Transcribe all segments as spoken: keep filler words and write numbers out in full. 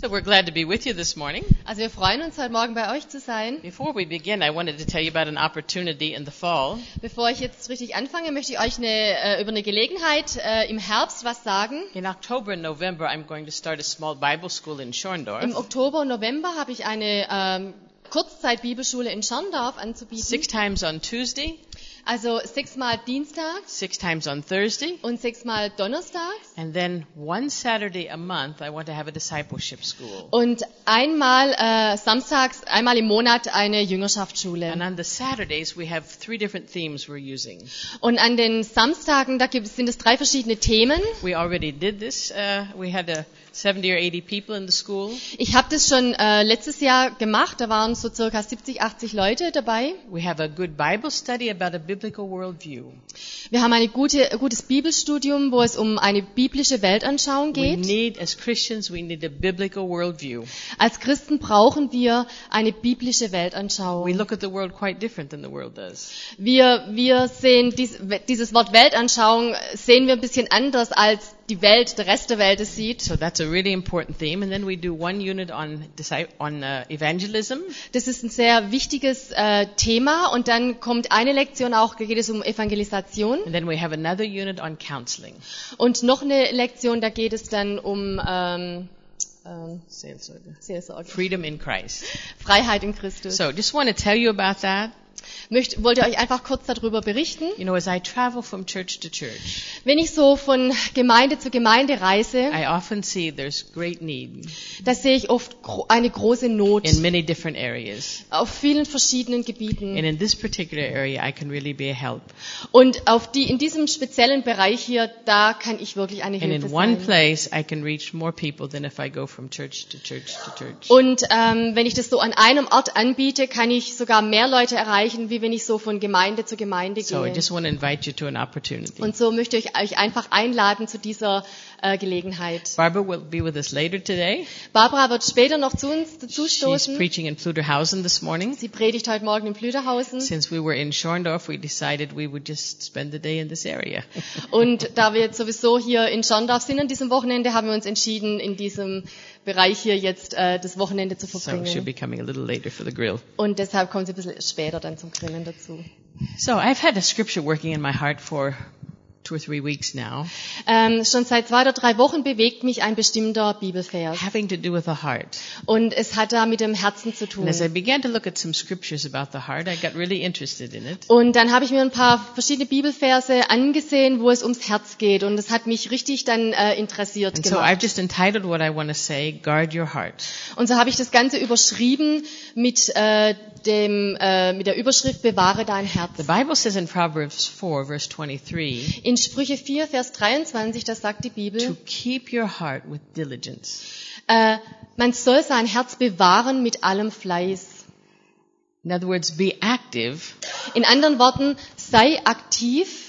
So we're glad to be with you this morning. Also wir freuen uns, heute Morgen bei euch zu sein. Before we begin, I wanted to tell you about an opportunity in the fall. Bevor ich jetzt richtig anfange, möchte ich euch eine, äh, über eine Gelegenheit äh, im Herbst was sagen. In October and November, I'm going to start a small Bible school in Schorndorf. Im Oktober und November habe ich eine ähm, Kurzzeit-Bibelschule in Schorndorf anzubieten. Six times on Tuesday, Also sechsmal dienstags six times on Thursday, und sechsmal donnerstags. and then one Saturday a month, I want to have a discipleship school. Und einmal äh, samstags, einmal im Monat eine And Jüngerschaftsschule. on the Saturdays, we have three different themes we're using. Und an den Samstagen, da gibt, sind es drei verschiedene Themen. We already did this. Uh, we had a seventy or eighty people in the school. Ich habe das schon äh, letztes Jahr gemacht, da waren so circa siebzig, achtzig Leute dabei. We have a good Bible study about a biblical worldview. Wir haben ein gute, gutes Bibelstudium, wo es um eine biblische Weltanschauung We geht. need, as Christians, we need a biblical worldview. Als Christen brauchen wir eine biblische We Weltanschauung. look at the world quite different than the world does. Wir, wir sehen dies, dieses Wort Weltanschauung sehen wir ein bisschen anders, als die Welt, der Rest der Welt es sieht. So that's a really important theme. And then we do one unit on disci- on uh, evangelism. Das ist ein sehr wichtiges äh, Thema und dann kommt eine Lektion auch, da geht es um Evangelisation And then we have another unit on counseling. und noch eine Lektion, da geht es dann um ähm, ähm, Seelsorge. Seelsorge. Freedom in Christ. Freiheit in Christus. So just want to tell you about that. Möcht, wollte euch einfach kurz darüber berichten. You know, as I travel from church to church, Wenn ich so von Gemeinde zu Gemeinde reise, I often see there's great need da sehe ich oft gro- eine große Not in many different areas. auf vielen verschiedenen Gebieten. And in this particular area, I can really be a help. Und auf die, in diesem speziellen Bereich hier, da kann ich wirklich eine And Hilfe in one sein. place, I can reach more people than if I go from church to church to church. Und ähm, wenn ich das so an einem Ort anbiete, kann ich sogar mehr Leute erreichen, wie wenn ich so von Gemeinde zu Gemeinde So I gehe. just want to invite you to an opportunity. Und so möchte ich euch einfach einladen zu dieser äh, Gelegenheit. Barbara will be with us later today. Barbara wird später noch zu uns She's dazustoßen. preaching in Fluderhausen this morning. Sie predigt heute Morgen in Plüderhausen. Since we were in Schorndorf, we decided we would just spend the day in this area. Und da wir jetzt sowieso hier in Schorndorf sind an diesem Wochenende, haben wir uns entschieden, in diesem Bereich hier jetzt äh, das Wochenende zu So she'll verbringen. be coming a little later for the grill. Und deshalb kommt sie ein bisschen später dann zum Grillen dazu. So I've had a scripture working in my heart for two or three weeks now, Ähm, schon seit zwei oder drei Wochen bewegt mich ein bestimmter Bibelvers. having to do with the heart. Und es hat da mit dem Herzen zu tun. And as I began to look at some scriptures about the heart, I got really interested in it. Und dann habe ich mir ein paar verschiedene Bibelverse angesehen, wo es ums Herz geht. Und es hat mich richtig dann äh, interessiert And so gemacht. I've just entitled what I want to say, Guard Your Heart. Und so habe ich das Ganze überschrieben mit äh, dem äh, mit der Überschrift Bewahre dein Herz. The Bible says in Proverbs four, verse twenty-three, In Sprüche vier, Vers dreiundzwanzig, da sagt die to Bibel, keep your heart with diligence. äh, man soll sein Herz bewahren mit allem Fleiß. In other words, be active In anderen Worten, sei aktiv,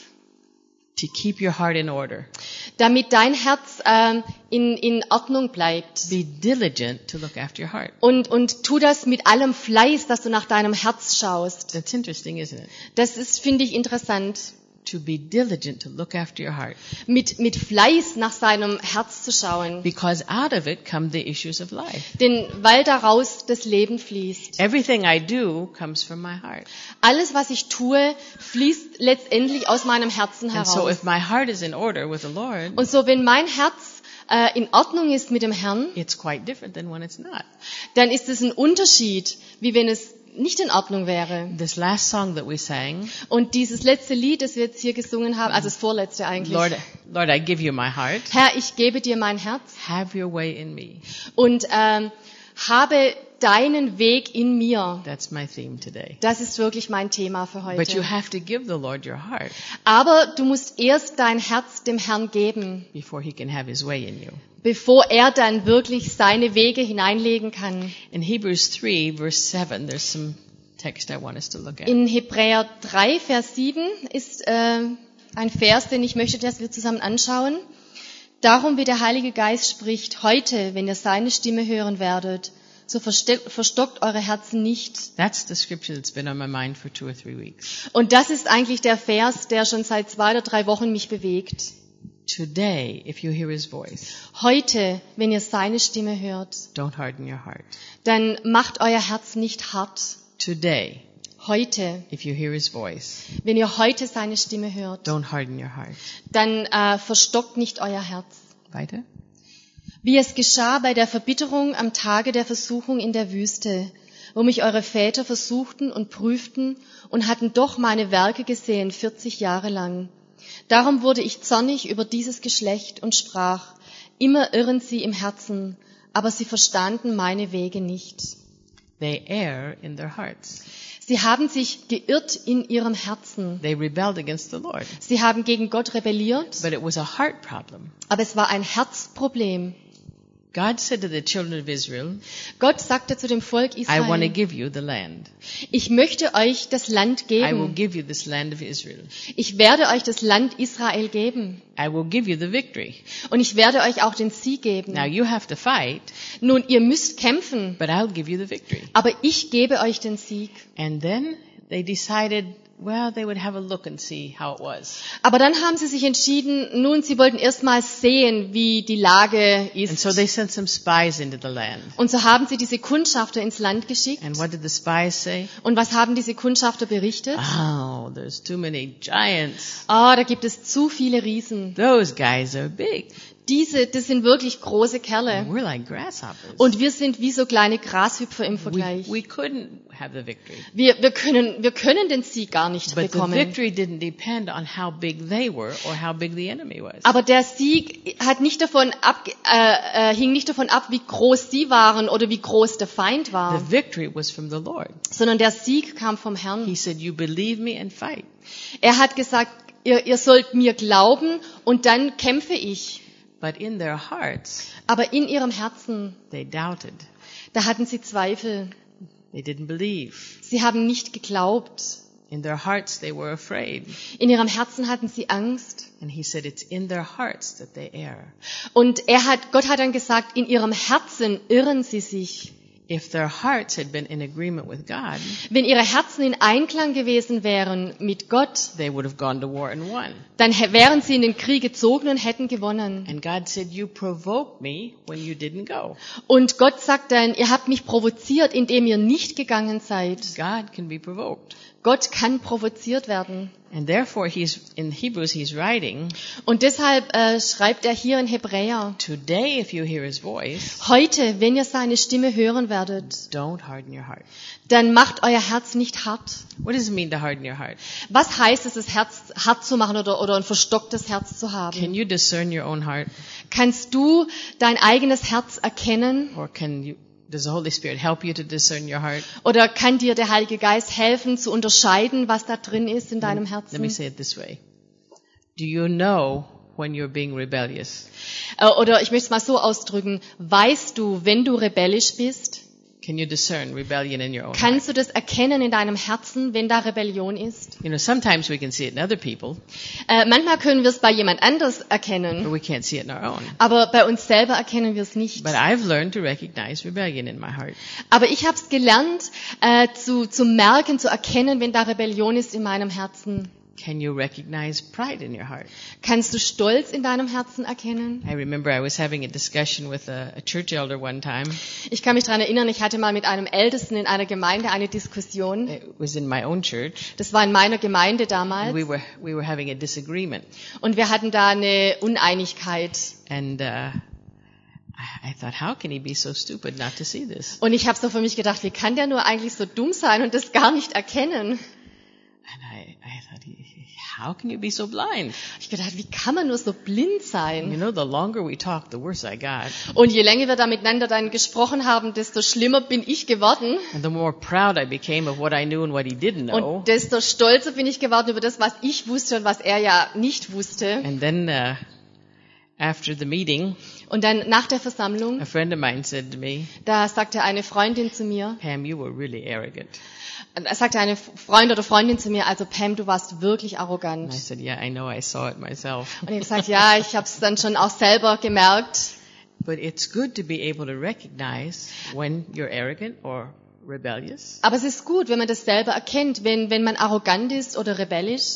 to keep your heart in order. damit dein Herz ähm, in, in Ordnung bleibt. Be diligent to look after your heart. Und, und tu das mit allem Fleiß, dass du nach deinem Herz schaust. That's interesting, isn't it? Das ist, finde ich, interessant. To be diligent to look after your heart. Mit, mit Fleiß nach seinem Herz zu schauen. Because out of it come the issues of life. Denn weil daraus das Leben fließt. Everything I do comes from my heart. Alles, was ich tue, fließt letztendlich aus meinem Herzen And so heraus. if my heart is in order with the Lord, Und so, wenn mein Herz äh, in Ordnung ist mit dem Herrn, it's quite different than when it's not. dann ist es ein Unterschied, wie wenn es nicht in Ordnung wäre. This last song that we sang, Und dieses letzte Lied, das wir jetzt hier gesungen haben, also das vorletzte eigentlich. Lord, Lord, I give you my heart. Herr, ich gebe dir mein Herz Have your way in me. und ähm, habe deinen Weg in mir. That's my theme today. Das ist wirklich mein Thema für But you heute. have to give the Lord your heart Aber du musst erst dein Herz dem Herrn geben, before he can have his way in you. bevor er dann wirklich seine Wege hineinlegen kann. In Hebrews three, verse seven, there's some text I want us to look at. In Hebräer drei, Vers sieben ist äh, ein Vers, den ich möchte, dass wir zusammen anschauen. Darum, wie der Heilige Geist spricht, heute, wenn ihr seine Stimme hören werdet, so verste- verstockt eure Herzen nicht. That's the scripture that's been on my mind for two or three weeks. Und das ist eigentlich der Vers, der schon seit zwei oder drei Wochen mich bewegt. Today, if you hear his voice, Heute, wenn ihr seine Stimme hört, don't harden your heart. dann macht euer Herz nicht hart. Today, Heute, if you hear his voice, wenn ihr heute seine Stimme hört, don't harden your heart. dann äh, verstockt nicht euer Herz. Weiter? Wie es geschah bei der Verbitterung am Tage der Versuchung in der Wüste, wo mich eure Väter versuchten und prüften und hatten doch meine Werke gesehen vierzig Jahre lang. Darum wurde ich zornig über dieses Geschlecht und sprach, immer irren sie im Herzen, aber sie verstanden meine Wege nicht. They err in their hearts. Sie haben sich geirrt in ihrem Herzen. They rebelled against the Lord. Sie haben gegen Gott rebelliert, But it was a heart problem. aber es war ein Herzproblem. God said to the children of Israel, Gott sagte zu dem Volk I want to Israel, give you the land. ich möchte euch das Land I will geben. give you this land of Israel. Ich werde euch das Land Israel geben. I will give you the victory. Und ich werde euch auch den Sieg geben. Now you have to fight, Nun, ihr müsst kämpfen, but I'll give you the victory. aber ich gebe euch den Sieg. And then they decided, well, they would have a look and see how it was. Aber dann haben sie sich entschieden, nun, sie wollten erst mal sehen, wie die Lage And so they ist. sent some spies into the land. Und so haben sie diese Kundschafter ins Land geschickt. And what did the spies say? Und was haben diese Kundschafter berichtet? Oh, there's too many giants. Ah, da gibt es zu viele Riesen. Those guys are big. Diese, das sind wirklich große And Kerle. we're like grasshoppers. Und wir sind wie so kleine Grashüpfer im we, Vergleich. we couldn't have the victory. Wir, wir können, wir können den Sieg gar nicht But the bekommen. victory didn't depend on how big they were or how big the enemy was. Aber der Sieg hat nicht davon ab, äh, äh, hing nicht davon ab, wie groß sie waren oder wie groß der Feind The war, victory was from the Lord. sondern der Sieg kam vom He Herrn. said, you believe me and fight. Er hat gesagt, ihr, ihr sollt mir glauben und dann kämpfe ich. But in their hearts, Aber in ihrem Herzen, they doubted. da hatten sie Zweifel. They didn't believe. Sie haben nicht geglaubt. In their hearts, they were afraid. In ihrem Herzen hatten sie Angst. And he said, it's in their hearts that they err. Und er hat, Gott hat dann gesagt, in ihrem Herzen irren sie sich. If their hearts had been in agreement with God, Wenn ihre Herzen in Einklang gewesen wären mit Gott, they would have gone to war and won. dann hä- wären sie in den Krieg gezogen und hätten gewonnen. And God said, you provoked me when you didn't go. Und Gott sagt dann, ihr habt mich provoziert, indem ihr nicht gegangen seid. God can be provoked. Gott kann provoziert werden. And therefore, he's in Hebrews, he's writing, Und deshalb äh, schreibt er hier in Hebräer, today, if you hear his voice, heute, wenn ihr seine Stimme hören werdet, don't harden your heart. dann macht euer Herz nicht hart. What does it mean to harden your heart? Was heißt es, das Herz hart zu machen oder, oder ein verstocktes Herz zu Can haben? you discern your own heart? Kannst du dein eigenes Herz erkennen? Or can you, does the Holy Spirit help you to discern your heart? Oder kann dir der Heilige Geist helfen, zu unterscheiden, was da drin ist in deinem Let me Herzen? say it this way. Do you know when you're being rebellious? Äh, Oder ich möchte es mal so ausdrücken. Weißt du, wenn du rebellisch bist? Can you discern rebellion in your own heart? Kannst du das erkennen in deinem Herzen, wenn da Rebellion ist? You know, sometimes we can see it in other people, Äh, manchmal können wir es bei jemand anders but erkennen, we can't see it in our own. aber bei uns selber erkennen wir es nicht. But I've learned to recognize rebellion in my heart. Aber ich habe es gelernt, äh, zu, zu merken, zu erkennen, wenn da Rebellion ist in meinem Herzen. Can you recognize pride in your heart? Kannst du Stolz in deinem Herzen erkennen? I remember I was having a discussion with a, a church elder one time. Ich kann mich daran erinnern, ich hatte mal mit einem Ältesten in einer Gemeinde eine Diskussion. It was in my own church. Das war in meiner Gemeinde And damals. we were we were having a disagreement, Und wir hatten da eine Uneinigkeit. and uh, I, I thought, how can he be so stupid not to see this? Und ich habe so für mich gedacht, wie kann der nur eigentlich so dumm sein und das gar nicht erkennen? And I, I thought, how can you be so blind? Ich gedacht, wie kann man nur so blind You sein? know, the longer we talked, the worse I got, Und je länger wir da miteinander dann gesprochen haben, desto schlimmer bin ich geworden. and the more proud I became of what I knew and what he didn't know. Und desto stolzer bin ich geworden über das, was ich wusste und was er ja nicht wusste. And then uh, after the meeting, Und dann nach der Versammlung, a friend of mine said to me, da sagte eine Freundin zu mir, Pam, you were really arrogant. da sagte eine Freund oder Freundin zu mir, also Pam, du warst wirklich And I arrogant. said, yeah, I know, I saw it myself. Und ich habe gesagt, ja, ich habe es dann schon auch selber gemerkt. But it's good to be able to recognize when you're arrogant or rebellious. Aber es ist gut, wenn man das selber erkennt, wenn, wenn man arrogant ist oder rebellisch.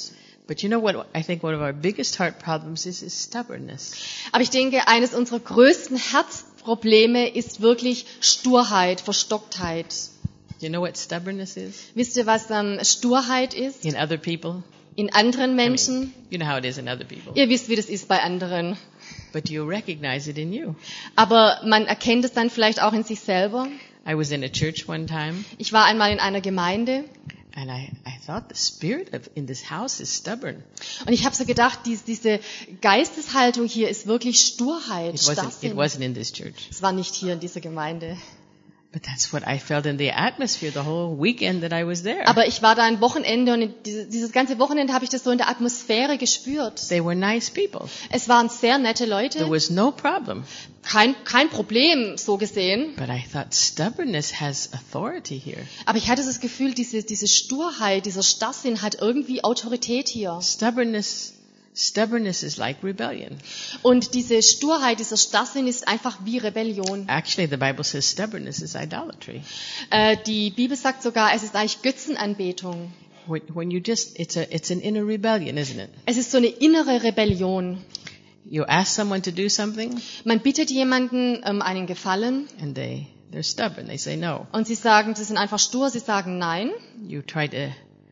But you know what I think one of our biggest heart problems is, is stubbornness. Aber ich denke, eines unserer größten Herzprobleme ist wirklich Sturheit, Verstocktheit. Do you know what stubbornness is? Wisst ihr, was ähm, Sturheit ist? In other people? In anderen I Menschen? mean, you know how it is in other people. Ihr wisst, wie das ist bei anderen. But you recognize it in you. Aber man erkennt es dann vielleicht auch in sich selber. I was in a church one time, Ich war einmal in einer Gemeinde and I, I thought the spirit of in this house is stubborn. und ich habe so gedacht, dies, diese Geisteshaltung hier ist wirklich Sturheit, It wasn't, it Starrsinn. wasn't in this church. Es war nicht hier in dieser Gemeinde. But that's what I felt in the atmosphere the whole weekend that I was there. Aber ich war da ein Wochenende und dieses, dieses ganze Wochenende habe ich das so in der Atmosphäre gespürt. They were nice people. Es waren sehr nette There Leute, was no problem. kein, kein Problem so gesehen. But I thought stubbornness has authority here. Aber ich hatte das Gefühl, diese, diese Sturheit, dieser Starrsinn hat irgendwie Autorität hier. Stubbornness, stubbornness is like rebellion. Und diese Sturheit, dieser Starrsinn ist einfach wie Rebellion. Actually, the Bible says stubbornness is idolatry. Äh, die Bibel sagt sogar, es ist eigentlich Götzenanbetung. When, when you just, it's a, it's an inner rebellion, isn't it? Es ist so eine innere Rebellion. You ask someone to do something, Man bittet jemanden um einen Gefallen and they, they're stubborn. They say no. und sie sagen, sie sind einfach stur, sie sagen nein. You try to,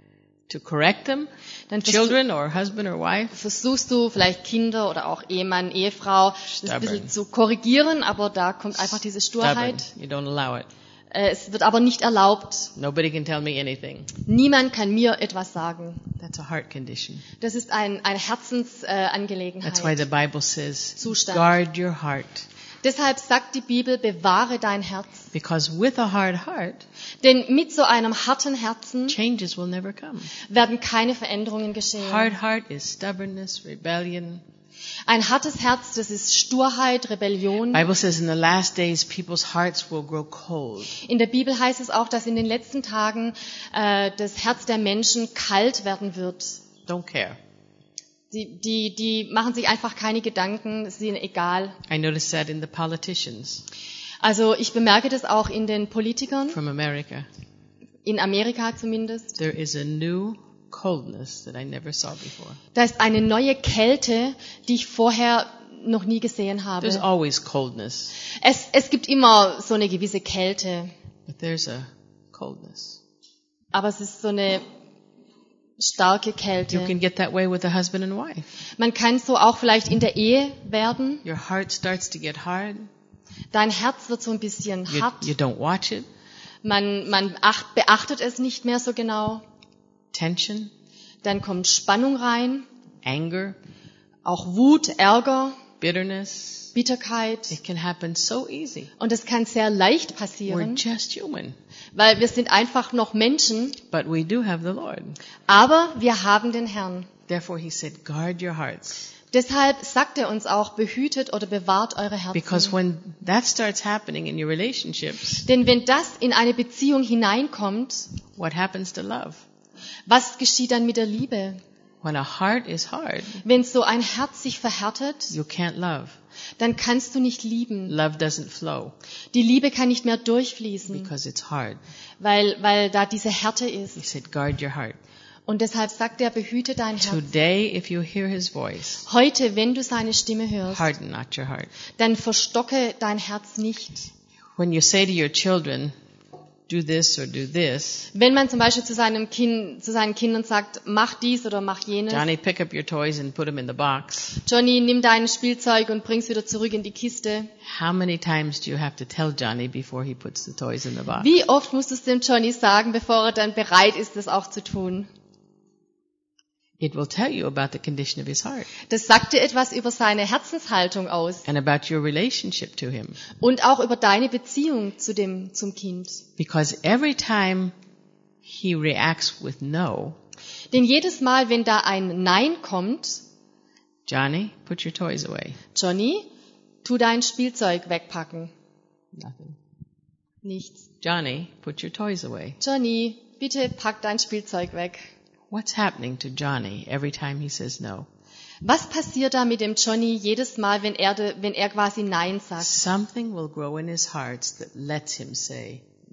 to correct them, Dann versuch- children or husband or wife. versuchst du vielleicht Kinder oder auch Ehemann, Ehefrau, das ein bisschen Stubborn. zu korrigieren, aber da kommt einfach diese Stubborn. Sturheit. You don't allow it. Äh, Es wird aber nicht erlaubt. Nobody can tell me anything. Niemand kann mir etwas sagen. That's a heart condition. Das ist ein, eine That's why Herzensangelegenheit. the Bible says, Zustand. guard your heart. Deshalb sagt die Bibel, bewahre dein Herz. Because with a hard heart, Denn mit so einem harten Herzen changes will never come. werden keine Veränderungen geschehen. Hard heart is stubbornness, rebellion. Ein hartes Herz, das ist Sturheit, Rebellion. Bible says in the last days, people's hearts will grow cold. In der Bibel heißt es auch, dass in den letzten Tagen äh, das Herz der Menschen kalt werden wird. Don't care. Die, die, die machen sich einfach keine Gedanken, es ist ihnen egal. I noticed that in the politicians Also ich bemerke das auch in den Politikern, from America. in Amerika zumindest. There is a new coldness that I never saw before. Da ist eine neue Kälte, die ich vorher noch nie gesehen habe. There's always coldness, Es, es gibt immer so eine gewisse Kälte, but there's a coldness. aber es ist so eine starke You Kälte. can get that way with a husband and wife. Man kann so auch vielleicht in der Ehe werden. Your heart starts to get hard. Dein Herz wird so ein bisschen You, hart. you don't watch it. Man, man acht, beachtet es nicht mehr so genau. Tension, Dann kommt Spannung rein, anger, auch Wut, Ärger, bitterness. Bitterkeit. It can happen so easy. Und es kann sehr leicht We're passieren, just human, weil wir sind einfach noch Menschen, but we do have the Lord. aber wir haben den Herrn. Therefore, he said, guard your hearts. Deshalb sagt er uns auch, behütet oder bewahrt eure Because Herzen. when that starts happening in your relationships, Denn wenn das in eine Beziehung hineinkommt, what happens to love? was geschieht dann mit der Liebe? When a heart is hard, Wenn so ein Herz sich verhärtet, you can't love. dann kannst du nicht lieben. Love doesn't flow Die Liebe kann nicht mehr durchfließen, because it's hard. weil, weil da diese Härte He ist. said, guard your heart. Und deshalb sagt er, behüte dein Herz. Today, if you hear his voice, Heute, wenn du seine Stimme hörst, harden not your heart. dann verstocke dein Herz nicht. When you say to your children, do this or do this, Wenn man zum Beispiel zu, seinem kind, zu seinen Kindern sagt, mach dies oder mach jenes. Johnny, pick up your toys and put them in the box. Johnny, nimm dein Spielzeug und bring's wieder zurück in die Kiste. How many times do you have to tell Johnny before he puts the toys in the box? Wie oft musst du es dem Johnny sagen, bevor er dann bereit ist, das auch zu tun? It will tell you about the condition of his heart Das sagt dir etwas über seine Herzenshaltung aus and about your relationship to him. und auch über deine Beziehung zu dem, zum Kind. Because every time he reacts with no, Denn jedes Mal, wenn da ein Nein kommt, Johnny, put your toys away. Johnny, tu dein Spielzeug wegpacken. Nothing. Nichts. Johnny, put your toys away. Johnny, bitte pack dein Spielzeug weg. What's happening to Johnny every time he says no? Was passiert da mit dem Johnny jedes Mal, wenn er, de, wenn er quasi Nein sagt? Something will grow in his heart that lets him say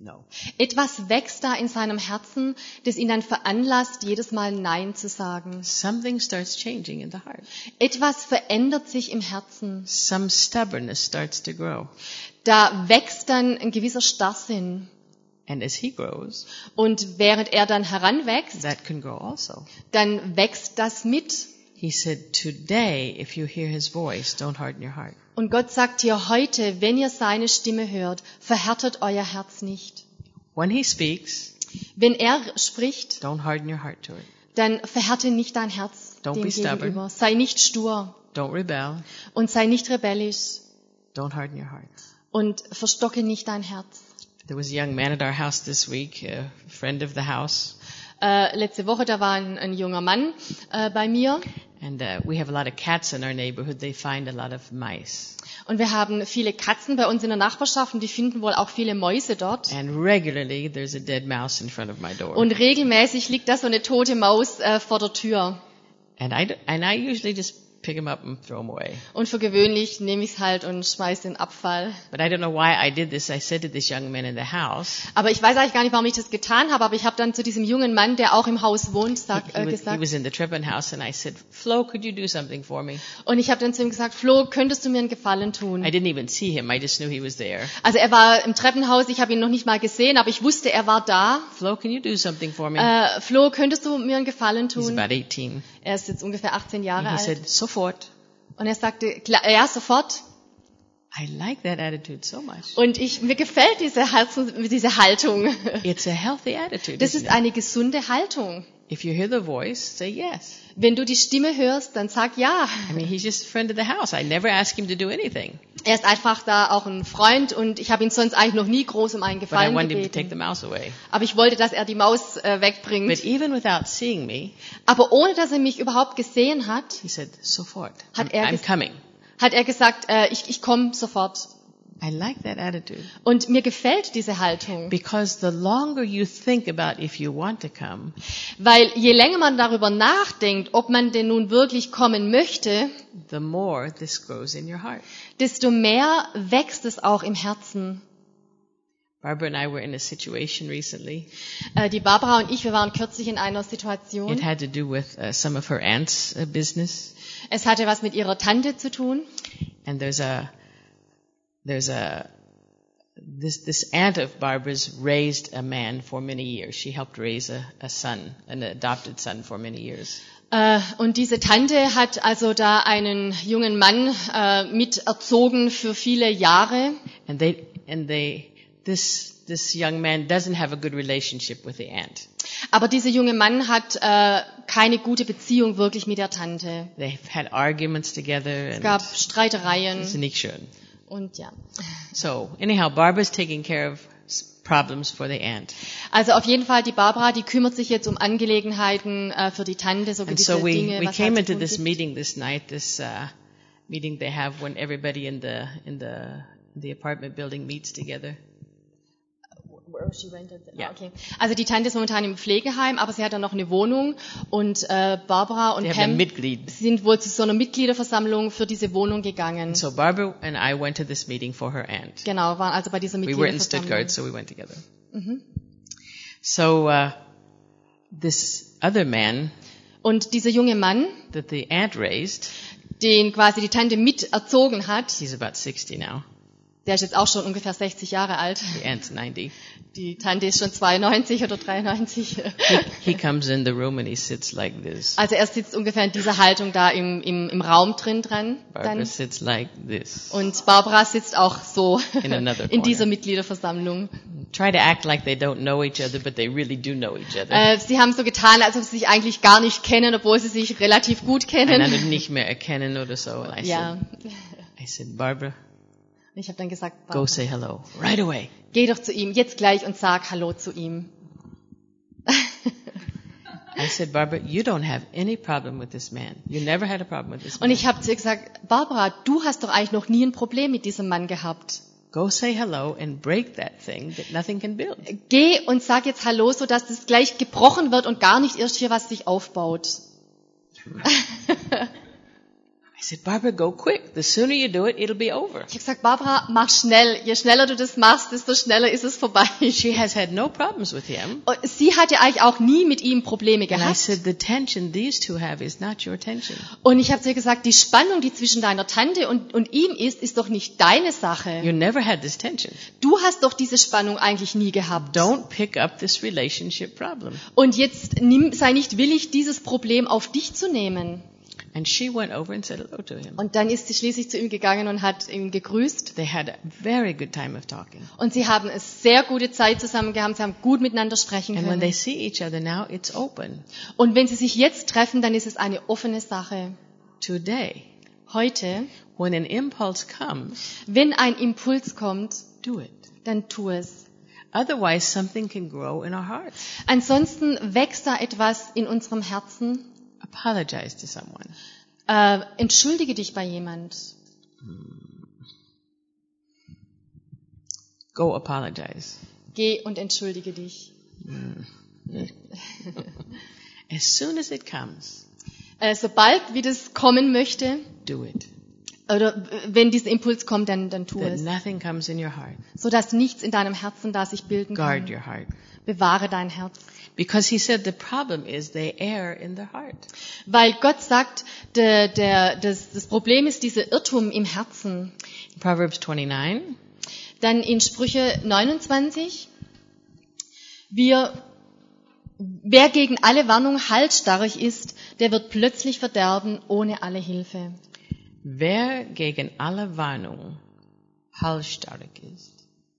no. Etwas wächst da in seinem Herzen, das ihn dann veranlasst, jedes Mal Nein zu sagen. Something starts changing in the heart. Etwas verändert sich im Herzen. Some stubbornness starts to grow. Da wächst dann ein gewisser Starrsinn. And as he grows, Und während er dann heranwächst, that can grow also. dann wächst das mit. He said, today, if you hear his voice, don't harden your heart. Und Gott sagt dir heute, wenn ihr seine Stimme hört, verhärtet euer Herz nicht. When he speaks, Wenn er spricht, don't harden your heart to it. dann verhärte nicht dein Herz Don't dem be stubborn. gegenüber. Sei nicht stur Don't rebel. und sei nicht rebellisch Don't harden your heart. und verstocke nicht dein Herz. There was a young man at our house this week, a friend of the house. Äh, letzte Woche, da war ein, ein junger Mann äh, bei mir And uh, we have a lot of cats in our neighborhood. They find a lot of mice. und wir haben viele Katzen bei uns in der Nachbarschaft und die finden wohl auch viele Mäuse dort. And regularly there's a dead mouse in front of my door. Und regelmäßig liegt da so eine tote Maus äh, vor der Tür. And I, d- and I usually just pick them up and throw them away. Und für gewöhnlich nehme ich es halt und schmeiße den Abfall. But I don't know why I did this. I said to this young man in the house, Aber ich weiß eigentlich gar nicht, warum ich das getan habe, aber ich habe dann zu diesem jungen Mann, der auch im Haus wohnt, he, sag, he, äh, was, he gesagt, was in the Treppenhaus, and I said, Flo, could you do something for me? und ich habe dann zu ihm gesagt, Flo, könntest du mir einen Gefallen tun? I didn't even see him. I just knew he was there. Also er war im Treppenhaus, ich habe ihn noch nicht mal gesehen, aber ich wusste, er war da. Flo, can you do something for me? Äh, Flo, könntest du mir einen Gefallen He's tun? about eighteen. Er ist jetzt ungefähr achtzehn Jahre And he alt. said, sofort. Und er sagte, klar, ja, sofort. I like that attitude so much. Und ich, mir gefällt diese, Herzen, diese Haltung. It's a healthy attitude. Das isn't ist it? eine gesunde Haltung. If you hear the voice, say yes. Wenn du die Stimme hörst, dann sag ja. I mean, he's just a friend of the house. I never ask him to do anything. Er ist einfach da auch ein Freund und ich habe ihn sonst eigentlich noch nie groß um einen But I Gefallen wanted him to take gebeten. the mouse away. Aber ich wollte, dass er die Maus äh, But wegbringt. even without seeing me, Aber ohne, dass er mich überhaupt gesehen hat, he said, sofort. Hat I'm, er I'm ges- coming. hat er gesagt, äh, ich, ich komme sofort. I like that attitude. Und mir gefällt diese Haltung. Because the longer you think about if you want to come, Weil je länger man darüber nachdenkt, ob man denn nun wirklich kommen möchte, the more this grows in your heart. desto mehr wächst es auch im Herzen. Barbara and I were in a situation recently. Äh, die Barbara und ich, wir waren kürzlich in einer Situation. It had to do with uh, some of her aunt's uh, business. Es hatte was mit ihrer Tante zu tun. And there's a, there's a, this, this aunt of Barbara's raised a man for many years. She helped raise a, a son, an adopted son for many years. Äh, und diese Tante hat also da einen jungen Mann äh, mit erzogen für viele Jahre. And they, and they, this, this young man doesn't have a good relationship with the aunt. Aber dieser junge Mann hat äh, keine gute Beziehung wirklich mit der Tante. They've had arguments together Es and gab it's Streitereien nicht schön. und ja. So anyhow, Barbara's taking care of s- problems for the aunt. Also auf jeden Fall die Barbara, die kümmert sich jetzt um Angelegenheiten äh, für die Tante, so And gewisse so we, Dinge, we was came halt zu into tun this gibt. meeting this night, this uh, meeting they have when everybody in the in the in the apartment building meets together. Where she rented the- Ja. Okay. Also die Tante ist momentan im Pflegeheim, aber sie hat dann noch eine Wohnung und äh, Barbara und They have a Pam Mitglied. sind wohl zu so einer Mitgliederversammlung für diese Wohnung gegangen. So Barbara and I went to this meeting for her aunt. Genau, waren also bei dieser We were in Mitgliederversammlung. Stuttgart, so we went together. So uh, this other man Und dieser junge Mann, that the aunt raised, den quasi die Tante mit erzogen hat, he's about sixty now. der ist jetzt auch schon ungefähr sechzig Jahre alt. The aunt's ninety. Die Tante ist schon zweiundneunzig oder dreiundneunzig. He, he comes in the room and he sits like this. Also er sitzt ungefähr in dieser Haltung da im, im, im Raum drin dran. Barbara Dann. sits like this. Und Barbara sitzt auch so In another in corner. dieser Mitgliederversammlung. Try to act like they don't know each other, but they really do know each other. Äh, sie haben so getan, als ob sie sich eigentlich gar nicht kennen, obwohl sie sich relativ gut kennen. Einander nicht mehr erkennen oder so. And I Ja. said, I said, Barbara, Ich habe dann gesagt, go Barbara, say hello right away. geh doch zu ihm, jetzt gleich und sag Hallo zu ihm. I said, Barbara, you don't have any problem with this man. You never had a problem with this Und man. ich habe zu ihr gesagt, Barbara, du hast doch eigentlich noch nie ein Problem mit diesem Mann gehabt. Go say hello and break that thing that nothing can build. Geh und sag jetzt Hallo, sodass das gleich gebrochen wird und gar nicht erst hier was sich aufbaut. I I said, Barbara, go quick. The sooner you do it, it'll be over. Ich habe gesagt, Barbara, mach schnell. Je schneller du das machst, desto schneller ist es vorbei. She has had no problems with him. Und sie hatte eigentlich auch nie mit ihm Probleme And I gehabt. said, the tension these two have is not your tension. Und ich habe zu ihr gesagt, die Spannung, die zwischen deiner Tante und, und ihm ist, ist doch nicht deine Sache. You never had this tension. Du hast doch diese Spannung eigentlich nie gehabt. Don't pick up this relationship problem. Und jetzt nimm, sei nicht willig, dieses Problem auf dich zu nehmen. And she went over and said hello to him. Und dann ist sie schließlich zu ihm gegangen und hat ihn gegrüßt. They had a very good time of talking. Und sie haben eine sehr gute Zeit zusammen gehabt. Sie haben gut miteinander sprechen And when they können. see each other now, it's open. Und wenn sie sich jetzt treffen, dann ist es eine offene Sache. Today, Heute, when an impulse comes, wenn ein Impuls kommt, do it. dann tu es. Otherwise, something can grow in our hearts. Ansonsten wächst da etwas in unserem Herzen. Apologize to someone. Äh, entschuldige dich bei jemand. Go apologize. Geh und entschuldige dich. As soon as it comes, Äh, sobald wie das kommen möchte, do it. oder wenn dieser Impuls kommt, dann, dann tu That es. nothing comes in your heart. Sodass nichts in deinem Herzen da sich bilden Guard kann. your heart. Bewahre dein Herz. Because he said the problem is they err in their heart. Weil Gott sagt, der, der, das, das Problem ist dieser Irrtum im Herzen. In Proverbs twenty-nine, Dann in Sprüche neunundzwanzig, wir, wer gegen alle Warnung halsstarrig ist, der wird plötzlich verderben ohne alle Hilfe. wer gegen alle Warnung halsstarrig ist.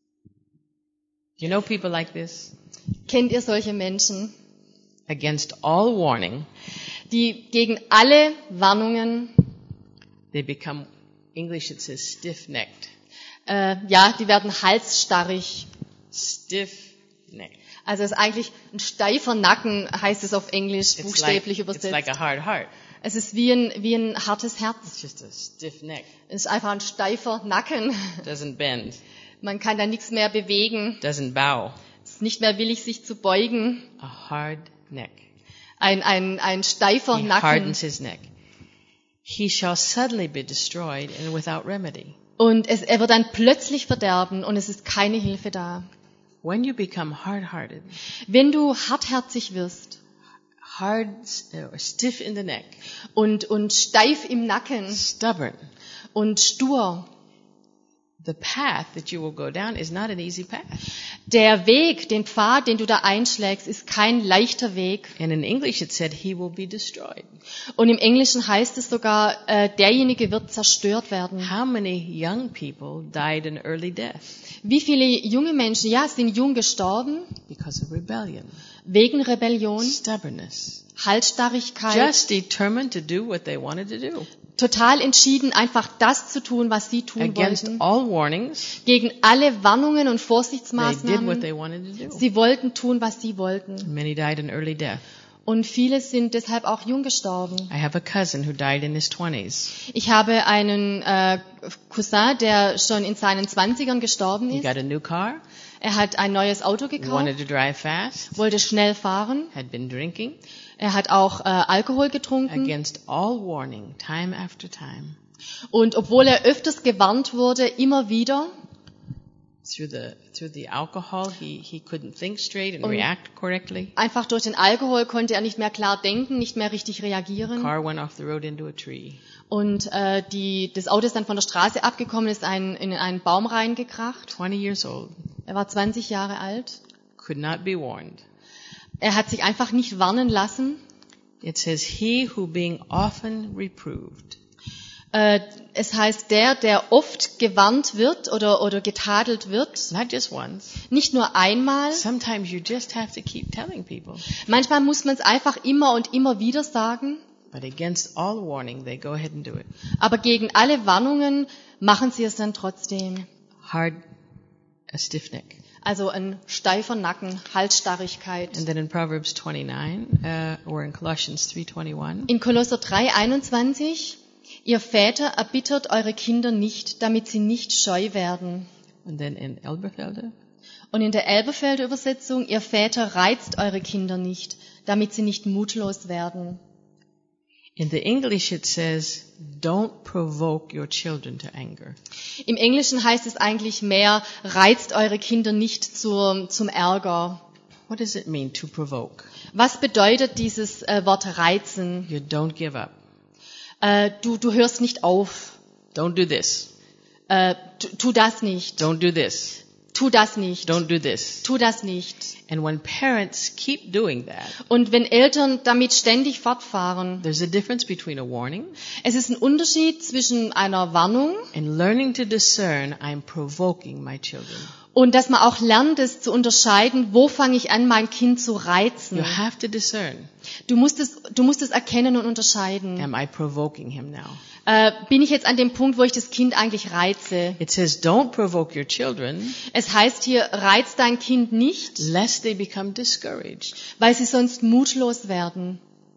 You know people like this? Kennt ihr solche Menschen, Against all warning, die gegen alle Warnungen, they become, English it says stiff-necked. äh, ja, die werden halsstarrig. Stiff-necked. Also es ist eigentlich ein steifer Nacken, heißt es auf Englisch, It's buchstäblich like, it's übersetzt. like a hard heart. Es ist wie ein, wie ein hartes Herz. It's just a stiff neck. Es ist einfach ein steifer Nacken. Doesn't bend. Man kann da nichts mehr bewegen. Doesn't bow. Es ist nicht mehr willig, sich zu beugen. A hard neck. Ein, ein, ein steifer He Nacken. hardens his neck. He shall suddenly be destroyed and without remedy. Und es, er wird dann plötzlich verderben und es ist keine Hilfe da. When you become hard-hearted, Wenn du hartherzig wirst hard or stiff in the neck, und, und steif im Nacken stubborn, und stur, the path that you will go down is not an easy path. der Weg, den Pfad, den du da einschlägst, ist kein leichter Weg. And in English it said he will be destroyed. Und im Englischen heißt es sogar, äh, derjenige wird zerstört werden. How many young people died an early death Wie viele junge Menschen, ja, sind jung gestorben because of rebellion, wegen Rebellion, stubbornness, Halsstarrigkeit, just determined to do what they wanted to do, total entschieden, einfach das zu tun, was sie tun against wollten, all warnings. gegen alle Warnungen und They did what Vorsichtsmaßnahmen. they wanted to do. Sie wollten tun, was sie wollten. Many died an early death. Und viele sind deshalb auch jung gestorben. I have a cousin who died in his twenties. Ich habe einen äh, Cousin, der schon in seinen Zwanzigern gestorben He ist. got a new car, Er hat ein neues Auto gekauft, wanted to drive fast, wollte schnell fahren. had been drinking, Er hat auch äh, Alkohol getrunken. against all warning, time after time, Und obwohl er öfters gewarnt wurde, immer wieder, through the through the alcohol, he he couldn't think straight and Und- react correctly. einfach durch den Alkohol konnte er nicht mehr klar denken, nicht mehr richtig reagieren. Car went off the road into a tree. Und äh, die, das Auto ist dann von der Straße abgekommen, ist ein, in einen Baum reingekracht. Twenty years old, Er war zwanzig Jahre alt. could not be warned. Er hat sich einfach nicht warnen lassen. It says, "He who being often reproved." Äh, es heißt, der, der oft gewarnt wird oder, oder getadelt wird, Not just once. nicht nur einmal. Sometimes you just have to keep telling people. Manchmal muss man es einfach immer und immer wieder sagen. But against all warning, they go ahead and do it. Aber gegen alle Warnungen machen sie es dann trotzdem. Hard, a stiff neck. Also ein steifer Nacken, Halsstarrigkeit. And then in Proverbs twenty-nine, uh, or in Colossians three twenty-one, In Kolosser drei einundzwanzig, ihr Väter erbittert eure Kinder nicht, damit sie nicht scheu werden. and then in Elberfelder, Und in der Elberfelder Übersetzung, ihr Väter reizt eure Kinder nicht, damit sie nicht mutlos werden. In the English it says, don't provoke your children to anger. Im Englischen heißt es eigentlich mehr, reizt eure Kinder nicht zur, zum Ärger. What does it mean to provoke? Was bedeutet dieses äh, Wort reizen? You don't give up. Äh, du, du hörst nicht auf. Don't do this. Äh, tu, tu das nicht. Don't do this. Tu das nicht. Don't do this. Tu das nicht. And when parents keep doing that, Und wenn Eltern damit ständig fortfahren, there's a difference between a warning es ist ein Unterschied zwischen einer Warnung and learning to discern I'm provoking my children. und dass man auch lernt, es zu unterscheiden, wo fange ich an, mein Kind zu reizen. You have to discern. Du musst es, du musst es erkennen und unterscheiden. Am I provoking him now? Äh, bin ich jetzt an dem Punkt, wo ich das Kind eigentlich reize? It says don't provoke your children Es heißt hier, reiz dein Kind nicht, lest they become discouraged. weil sie sonst mutlos werden.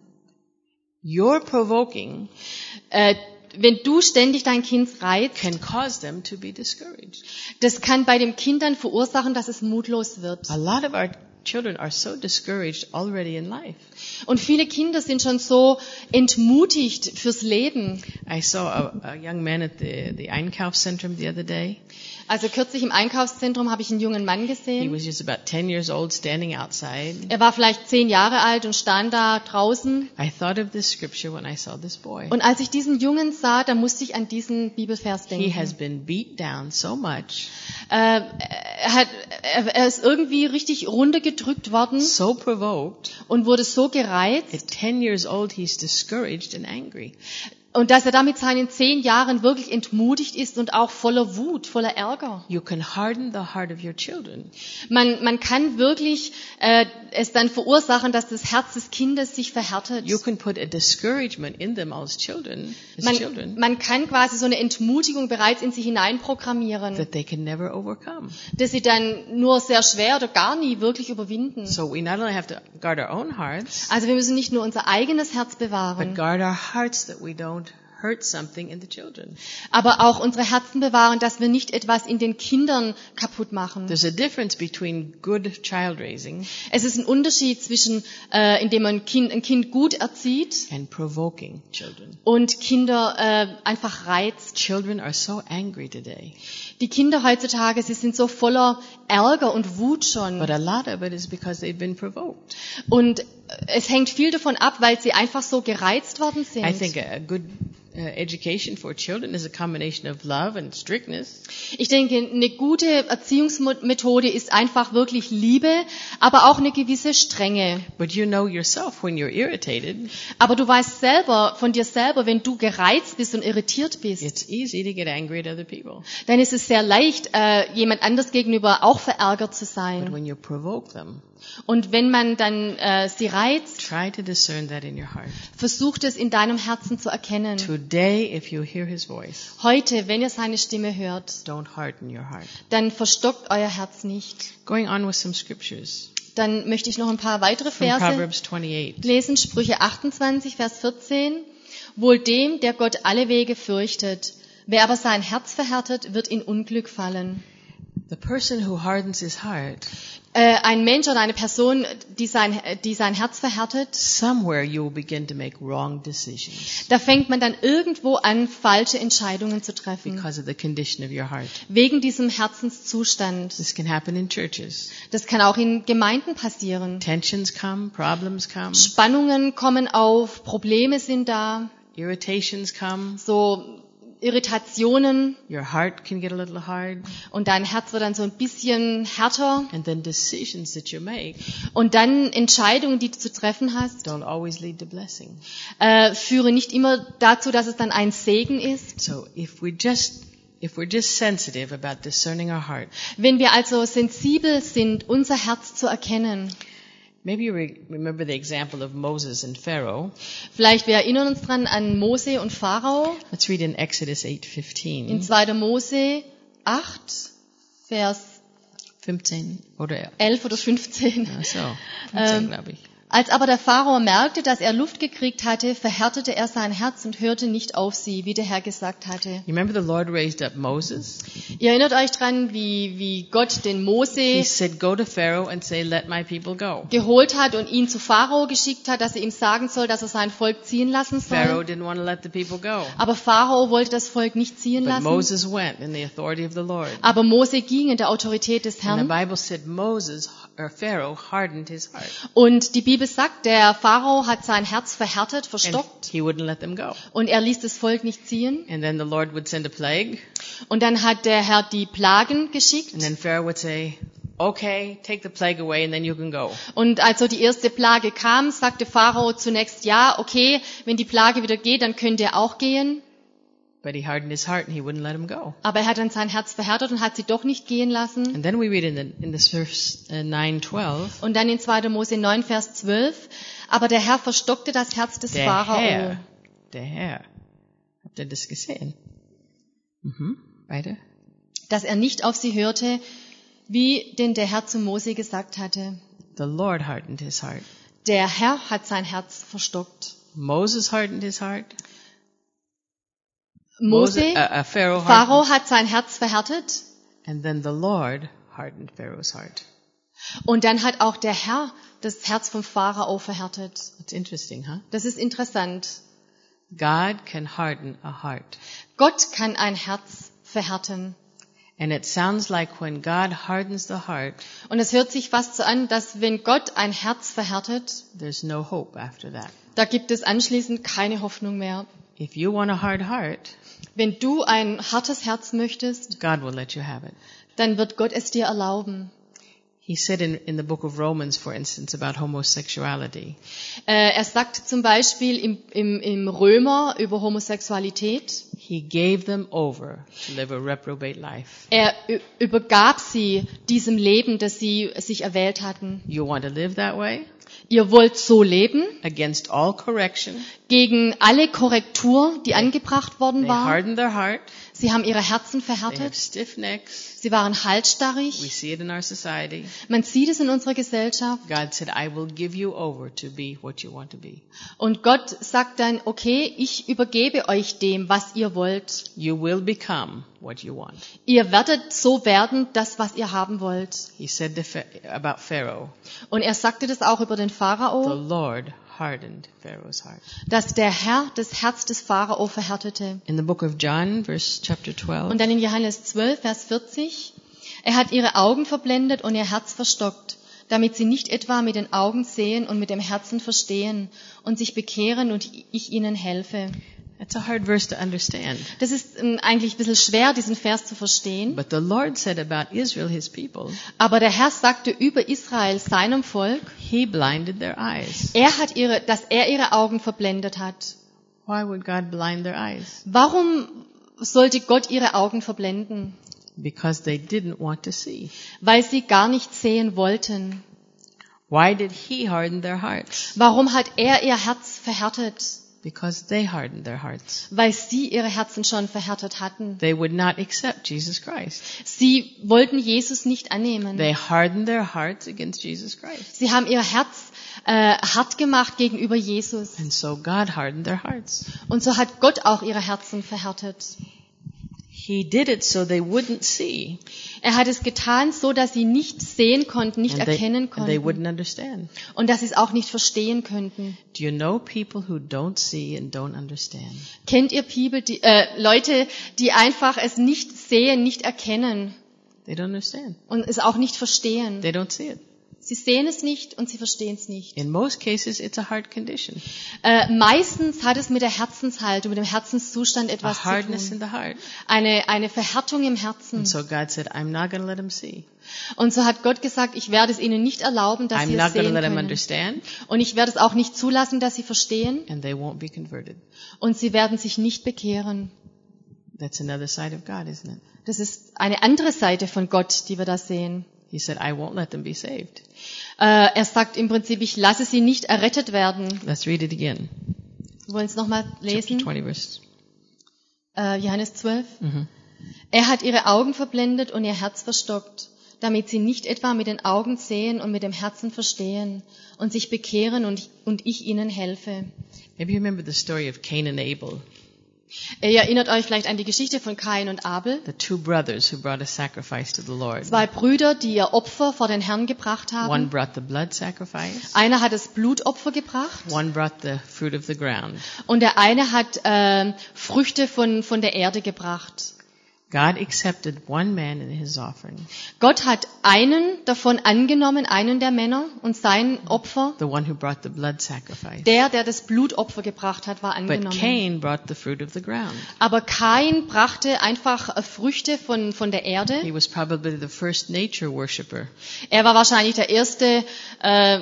Your provoking Äh, wenn du ständig dein Kind reizt, can cause them to be discouraged. das kann bei dem Kind dann verursachen, dass es mutlos wird. A lot of our children are so discouraged already in life. Und viele Kinder sind schon so entmutigt fürs Leben. I saw a, a young man at the, the Einkaufszentrum the other day. Also kürzlich im Einkaufszentrum habe ich einen jungen Mann He gesehen. was just about ten years old standing outside. Er war vielleicht zehn Jahre alt und stand da draußen. I thought of this scripture when I saw this boy. Und als ich diesen Jungen sah, da musste ich an diesen Bibelvers He denken. has been beat down so much, Äh, er, hat, er, er ist irgendwie richtig runtergedrückt worden so provoked, und wurde so gereizt. at ten years old he's discouraged and angry. Und dass er da mit seinen zehn Jahren wirklich entmutigt ist und auch voller Wut, voller Ärger. You can harden the heart of your children. Man, man kann wirklich äh, es dann verursachen, dass das Herz des Kindes sich verhärtet. You can put a discouragement in them as children, as Man, children, man kann quasi so eine Entmutigung bereits in sie hineinprogrammieren, that they can never overcome. dass sie dann nur sehr schwer oder gar nie wirklich überwinden. So we not only have to guard our own hearts, Also wir müssen nicht nur unser eigenes Herz but bewahren, guard our hearts that we don't hurt something in the children. aber auch unsere Herzen bewahren, dass wir nicht etwas in den Kindern kaputt machen. There's a difference between good child raising Es ist ein Unterschied zwischen, äh, indem man ein Kind, ein Kind gut erzieht and provoking children. und Kinder äh, einfach reizt. Children are so angry today, Die Kinder heutzutage, sie sind so voller Ärger und Wut schon. but a lot of it is because they've been provoked. Und es hängt viel davon ab, weil sie einfach so gereizt worden sind. I think a, a good uh, education for children is a combination of love and strictness. Ich denke, eine gute Erziehungsmethode ist einfach wirklich Liebe, aber auch eine gewisse Strenge. But you know yourself when you're irritated, Aber du weißt selber, von dir selber, wenn du gereizt bist und irritiert bist, it's easy to get angry at other people. dann ist es sehr leicht, äh, jemand anders gegenüber auch verärgert zu But sein. when you provoke them, Und wenn man dann äh, sie reizt, try to discern that in your heart. versucht es in deinem Herzen zu erkennen. Today, if you hear his voice, Heute, wenn ihr seine Stimme hört, don't harden your heart. dann verstockt euer Herz nicht. Going on with some scriptures Dann möchte ich noch ein paar weitere from Verse Proverbs twenty-eight. lesen. Sprüche achtundzwanzig, Vers vierzehn. Wohl dem, der Gott alle Wege fürchtet. Wer aber sein Herz verhärtet, wird in Unglück fallen. The person who hardens his heart, Äh, ein Mensch oder eine Person, die sein, die sein Herz verhärtet, somewhere you will begin to make wrong decisions da fängt man dann irgendwo an, falsche Entscheidungen zu treffen. because of the condition of your heart. Wegen diesem Herzenszustand. This can happen in churches. Das kann auch in Gemeinden passieren. Tensions come, problems come, Spannungen kommen auf, Probleme sind da, irritations come, so Irritationen your heart can get a little hard, und dein Herz wird dann so ein bisschen härter and then decisions that you make und dann Entscheidungen, die du zu treffen hast, don't always lead to blessing. äh, führen nicht immer dazu, dass es dann ein Segen ist. So if we just if we're just sensitive about discerning our heart, Wenn wir also sensibel sind, unser Herz zu erkennen. maybe you re- remember the example of Moses and Pharaoh. Vielleicht, wir erinnern uns dran an Mose und Pharao Let's read in Exodus eight in fifteen, zweiter Mose acht, Vers fifteen oder elf oder fünfzehn. ja, so, fifteen, Ähm, glaube ich. Als aber der Pharao merkte, dass er Luft gekriegt hatte, verhärtete er sein Herz und hörte nicht auf sie, wie der Herr gesagt hatte. You remember the Lord raised up Moses? Ihr erinnert euch dran, wie, wie Gott den He Mose said, go to Pharaoh and say, let my people go. geholt hat und ihn zu Pharao geschickt hat, dass er ihm sagen soll, dass er sein Volk ziehen lassen Pharaoh soll. didn't want to let the people go. Aber Pharao wollte das Volk nicht ziehen But lassen. Moses went in the authority of the Lord. Aber Mose ging in der Autorität des And the Herrn. Bible said Moses, or Pharaoh, hardened his heart. Und die Bibel sagt, der Pharao hat sein Herz verhärtet, And verstockt he wouldn't let them go. und er ließ das Volk nicht ziehen. And then the Lord would send a plague. Und dann hat der Herr die Plagen And geschickt. then Pharaoh would say, okay, take the plague away and then you can go. Und als so die erste Plage kam, sagte Pharao zunächst, ja, okay, wenn die Plage wieder geht, dann könnt ihr auch gehen. But he hardened his heart and he wouldn't let him go. Aber er hat dann sein Herz verhärtet und hat sie doch nicht gehen lassen. And then we read in, the, in this verse uh, nine twelve, Und dann in zweiter Mose neun, Vers zwölf. Aber der Herr verstockte das Herz des der Pharao, Herr, der Herr. Habt ihr das gesehen? Mhm, weiter. dass er nicht auf sie hörte, wie denn der Herr zu Mose gesagt hatte. The Lord hardened his heart. Der Herr hat sein Herz verstockt. Moses hardened his heart. Mose, uh, uh, Pharaoh hardened. Pharao hat sein Herz verhärtet. And then the Lord hardened Pharaoh's heart. Und dann hat auch der Herr das Herz vom Pharao verhärtet. It's interesting, huh? Das ist interessant. God can harden a heart. Gott kann ein Herz verhärten. And it sounds like when God hardens the heart, Und es hört sich fast so an, dass wenn Gott ein Herz verhärtet, there's no hope after that. da gibt es anschließend keine Hoffnung mehr. If you want a hard heart, Wenn du ein hartes Herz möchtest, God will let you have it. dann wird Gott es dir erlauben. He said in, in the book of Romans, for instance, about homosexuality, Äh, er sagt zum Beispiel im, im, im Römer über Homosexualität, He gave them over to live a reprobate life. er ü- übergab sie diesem Leben, das sie sich erwählt hatten. You want to live that way? Ihr wollt so leben, Against all correction. gegen alle Korrektur, die angebracht worden They war. hardened their heart. Sie haben ihre Herzen They have verhärtet. stiff necks. Sie waren We halsstarrig. see it in our society. Man sieht es in unserer Gesellschaft. God said, I will give you over to be what you want to be. Und Gott sagt dann, okay, ich übergebe euch dem, was ihr wollt. You will become what you want. Ihr werdet so werden, das, was ihr haben wollt. He said to Pha- about Pharaoh, Und er sagte das auch über den the Pharao, Lord hardened Pharaoh's heart. dass der Herr das Herz des Pharao verhärtete. In the book of John, verse chapter twelve, Und dann in Johannes zwölf, Vers vierzig, er hat ihre Augen verblendet und ihr Herz verstockt, damit sie nicht etwa mit den Augen sehen und mit dem Herzen verstehen und sich bekehren und ich ihnen helfe. it's a hard verse to understand. Das ist ähm, eigentlich ein bisschen schwer, diesen Vers zu verstehen. But the Lord said about Israel, his people, Aber der Herr sagte über Israel, seinem Volk, He blinded their eyes. er hat ihre, dass er ihre Augen verblendet hat. Why would God blind their eyes? Warum sollte Gott ihre Augen verblenden? Because they didn't want to see. Weil sie gar nicht sehen wollten. Why did He harden their hearts? Warum hat er ihr Herz verhärtet? Because they hardened their hearts. Weil sie ihre Herzen schon verhärtet hatten. They would not accept Jesus Christ. Sie wollten Jesus nicht annehmen. They hardened their hearts against Jesus Christ. Sie haben ihr Herz äh, hart gemacht gegenüber Jesus. And so God hardened their hearts. Und so hat Gott auch ihre Herzen verhärtet. He did it so they wouldn't see. Er hat es getan, so dass sie nicht sehen konnten, nicht And they, erkennen and they konnten wouldn't understand. und dass sie es auch nicht verstehen könnten. Do you know people who don't see and don't understand? Kennt ihr People, die, äh, Leute, die einfach es nicht sehen, nicht erkennen They don't understand. und es auch nicht verstehen? They don't see it. Sie sehen es nicht und sie verstehen es nicht. In most cases, it's a heart condition. Äh, meistens hat es mit der Herzenshaltung, mit dem Herzenszustand etwas A zu hardness tun. in the heart. Eine, eine Verhärtung im Herzen. And so God said, I'm not going to let them see. Und so hat Gott gesagt, ich werde es ihnen nicht erlauben, dass I'm sie es not going to sehen let them können. understand, Und ich werde es auch nicht zulassen, dass sie verstehen. and they won't be converted. Und sie werden sich nicht bekehren. That's another side of God, isn't it? Das ist eine andere Seite von Gott, die wir da sehen. He said, I won't let them be saved. Äh, er sagt im Prinzip, ich lasse sie nicht errettet werden. Let's read it again. Wir wollen es nochmal Chapter lesen. twenty, verse. Äh, Johannes zwölf. Mhm. Er hat ihre Augen verblendet und ihr Herz verstockt, damit sie nicht etwa mit den Augen sehen und mit dem Herzen verstehen und sich bekehren und, und ich ihnen helfe. Maybe you remember the story of Cain and Abel, Ihr erinnert euch vielleicht an die Geschichte von Kain und Abel. the two brothers who brought a sacrifice to the Lord. Zwei Brüder, die ihr Opfer vor den Herrn gebracht One haben. brought the blood sacrifice, Einer hat das Blutopfer gebracht one brought the fruit of the ground. und der eine hat äh, Früchte von, von der Erde gebracht. God accepted one man in his offering, Gott hat einen davon angenommen, einen der Männer, und sein Opfer, the one who brought the blood sacrifice. der, der das Blutopfer gebracht hat, war But angenommen. Cain brought the fruit of the ground. Aber Kain brachte einfach äh, Früchte von, von der Erde. He was probably the first nature worshipper. Er war wahrscheinlich der erste äh,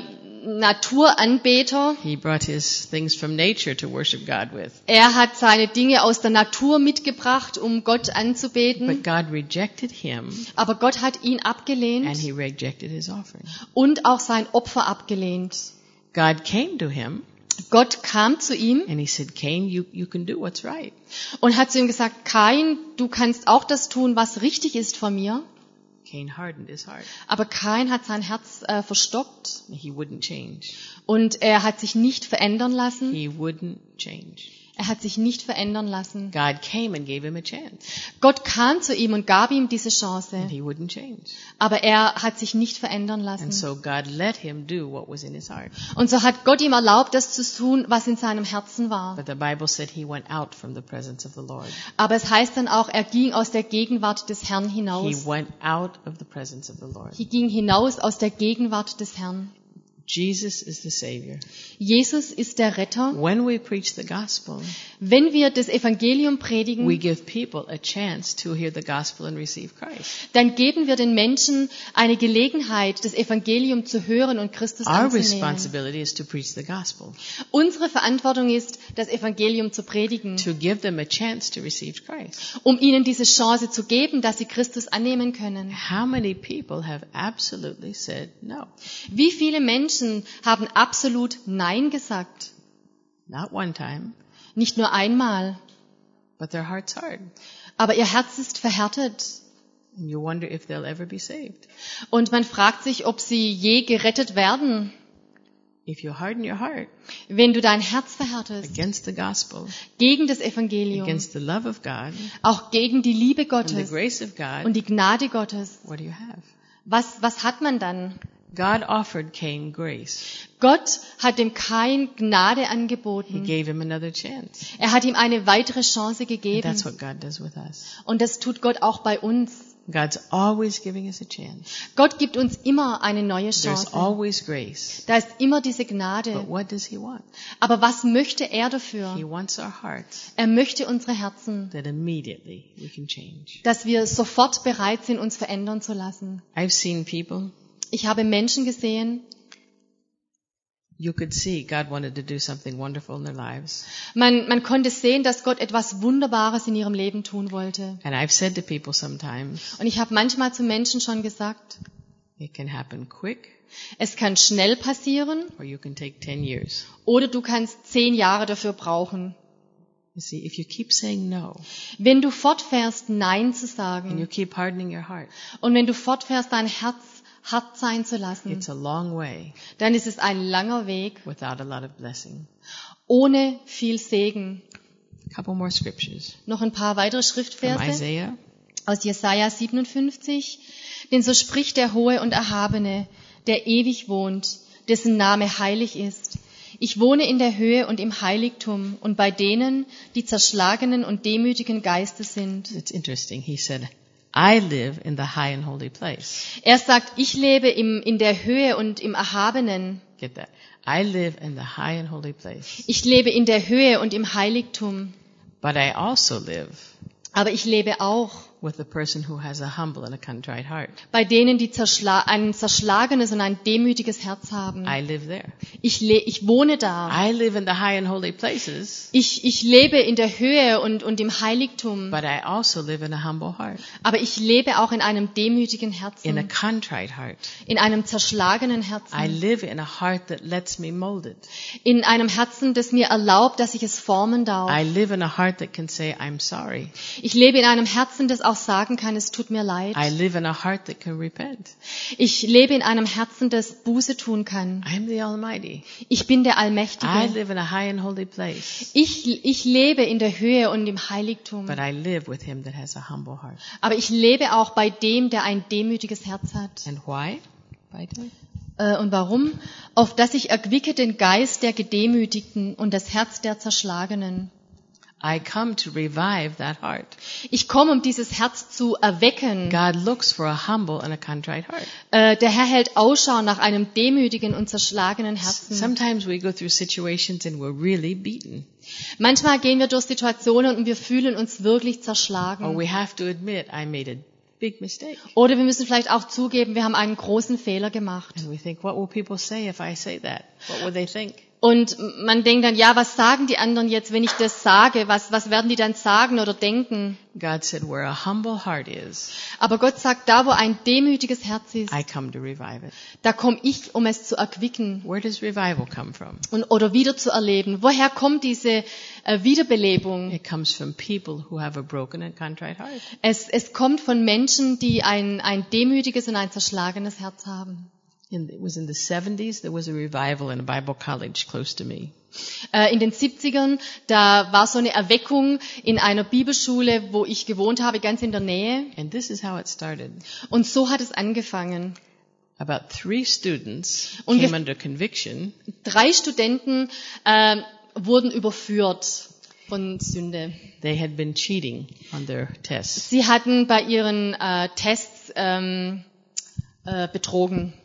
Naturanbeter. He brought his things from nature to worship God with. Er hat seine Dinge aus der Natur mitgebracht, um Gott But anzubeten. God rejected him, Aber Gott hat ihn and abgelehnt he rejected his offering. und auch sein Opfer abgelehnt. God came to him, Gott kam zu ihm and he said, Cain, you, you can do what's right. und hat zu ihm gesagt, Kain, du kannst auch das tun, was richtig ist vor mir. Cain hardened his heart. Aber Kain hat sein Herz äh, verstockt He wouldn't change. und er hat sich nicht verändern lassen. He wouldn't change. Er hat sich nicht verändern lassen. God came and gave him a chance, Gott kam zu ihm und gab ihm diese Chance. and he wouldn't change. Aber er hat sich nicht verändern And lassen. so God let him do what was in his heart. Und so hat Gott ihm erlaubt, das zu tun, was in seinem Herzen war. But the Bible said he went out from the presence of the Lord. Aber es heißt dann auch, er ging aus der Gegenwart des Herrn He hinaus. went out of the presence of the Lord. Er ging hinaus aus der Gegenwart des Herrn. Jesus is the Savior. Jesus ist der Retter. When we preach the gospel, Wenn wir das Evangelium we predigen, give people a chance to hear the gospel and receive Christ. dann geben wir den Menschen eine Gelegenheit, das Evangelium zu hören und Christus Our anzunehmen. responsibility is to preach the gospel, Unsere Verantwortung ist, das Evangelium zu predigen, to give them a chance to receive Christ. um ihnen diese Chance zu geben, dass sie Christus annehmen können. How many people have absolutely said no? Wie viele Menschen haben absolut Nein gesagt? Not one time, Nicht nur einmal, but their heart's hard. aber ihr Herz ist verhärtet. And you wonder if they'll ever be saved. Und man fragt sich, ob sie je gerettet werden. If you harden your heart Wenn du dein Herz verhärtest against the gospel, gegen das Evangelium, against the love of God auch gegen die Liebe and the Gottes grace of God, und die Gnade Gottes, what do you have? was, was hat man dann? God offered Cain grace. Gott hat dem Kain Gnade He angeboten. gave him another chance. Er hat ihm eine weitere Chance And gegeben. that's what God does with us. Und das tut Gott auch bei uns. God's always giving us a chance. Gott gibt uns immer eine neue There's Chance. always grace. Da ist immer diese But Gnade. what does he want? Aber was möchte er He dafür? wants our hearts Er möchte unsere Herzen, that immediately we can change. dass wir sofort bereit sind, uns verändern zu lassen. I've seen people, Ich habe Menschen gesehen, you could see God wanted to do something wonderful in their lives. man, man konnte sehen, dass Gott etwas Wunderbares in ihrem Leben tun wollte. And I've said to people sometimes, Und ich habe manchmal zu Menschen schon gesagt, it can happen quick es kann schnell passieren or you can take ten years. oder du kannst zehn Jahre dafür brauchen. You see, if you keep saying no Wenn du fortfährst, Nein zu and you sagen keep hardening your heart, und wenn du fortfährst, dein Herz hart sein zu lassen, it's a long way dann ist es ein langer Weg without a lot of blessing. ohne viel Segen. A couple more scriptures Noch ein paar weitere from Schriftverse Isaiah. aus Jesaja siebenundfünfzig. Denn so spricht der Hohe und Erhabene, der ewig wohnt, dessen Name heilig ist. Ich wohne in der Höhe und im Heiligtum und bei denen, die zerschlagenen und demütigen Geistes sind. It's interesting. He said, I live in the high and holy place. Er sagt, ich lebe im, in der Höhe und im Erhabenen. Get that? I live in the high and holy place. Ich lebe in der Höhe und im Heiligtum. But I also live Aber ich lebe auch with the person who has a humble and a contrite heart. bei denen, die zerschla ein zerschlagenes und ein demütiges Herz haben. I live there. Ich, le ich wohne da. I live in the high and holy places, Ich, ich lebe in der Höhe und, und im Heiligtum. but I also live in a humble heart, Aber ich lebe auch in einem demütigen in a Herzen, contrite heart. in einem zerschlagenen I Herzen, live in a heart that lets me mold it. in einem Herzen, das mir erlaubt, dass ich es formen darf. I live in a heart that can say, I'm sorry. Ich lebe in einem Herzen, das auch auch sagen kann, es tut mir leid. I live in a heart that can repent. Ich lebe in einem Herzen, das Buße tun kann. I am the Almighty. Ich bin der I Allmächtige. live in a high and holy place. Ich, ich lebe in der Höhe und im Heiligtum. But I live with him that has a humble heart. Aber ich lebe auch bei dem, der ein demütiges Herz hat. And why? Weiter. Äh, Und warum? Auf dass ich erquicke den Geist der Gedemütigten und das Herz der Zerschlagenen. I come to revive that heart. Ich komme, um dieses Herz zu erwecken. God looks for a humble and a contrite heart. Äh, Der Herr hält Ausschau nach einem demütigen und zerschlagenen Herzen. Sometimes we go through situations and we're really beaten. Manchmal gehen wir durch Situationen und wir fühlen uns wirklich Or zerschlagen. we have to admit, I made a big mistake. Oder wir müssen vielleicht auch zugeben, wir haben einen großen Fehler gemacht. And we think, what will people say if I say that? What would they think? Und man denkt dann, ja, was sagen die anderen jetzt, wenn ich das sage? Was, was werden die dann sagen oder denken? God said, where a humble heart is, Aber Gott sagt, da wo ein demütiges Herz ist, I come to revive it. da komme ich, um es zu erquicken Where does revival come from? und, oder wieder zu erleben. Woher kommt diese äh, Wiederbelebung? It comes from people who have a broken and contrite heart. Es, es kommt von Menschen, die ein, ein demütiges und ein zerschlagenes Herz haben. In, it was in the seventies, there was a revival in a Bible college close to me. Äh, in den siebzigern, da war so eine Erweckung in einer Bibelschule, wo ich gewohnt habe, ganz in der Nähe. And this is how it started. Und so hat es angefangen. About three students Ungef- came under conviction Drei Studenten äh, wurden überführt von Sünde. they had been cheating on their tests. Sie hatten bei ihren äh, Tests ähm, äh, betrogen.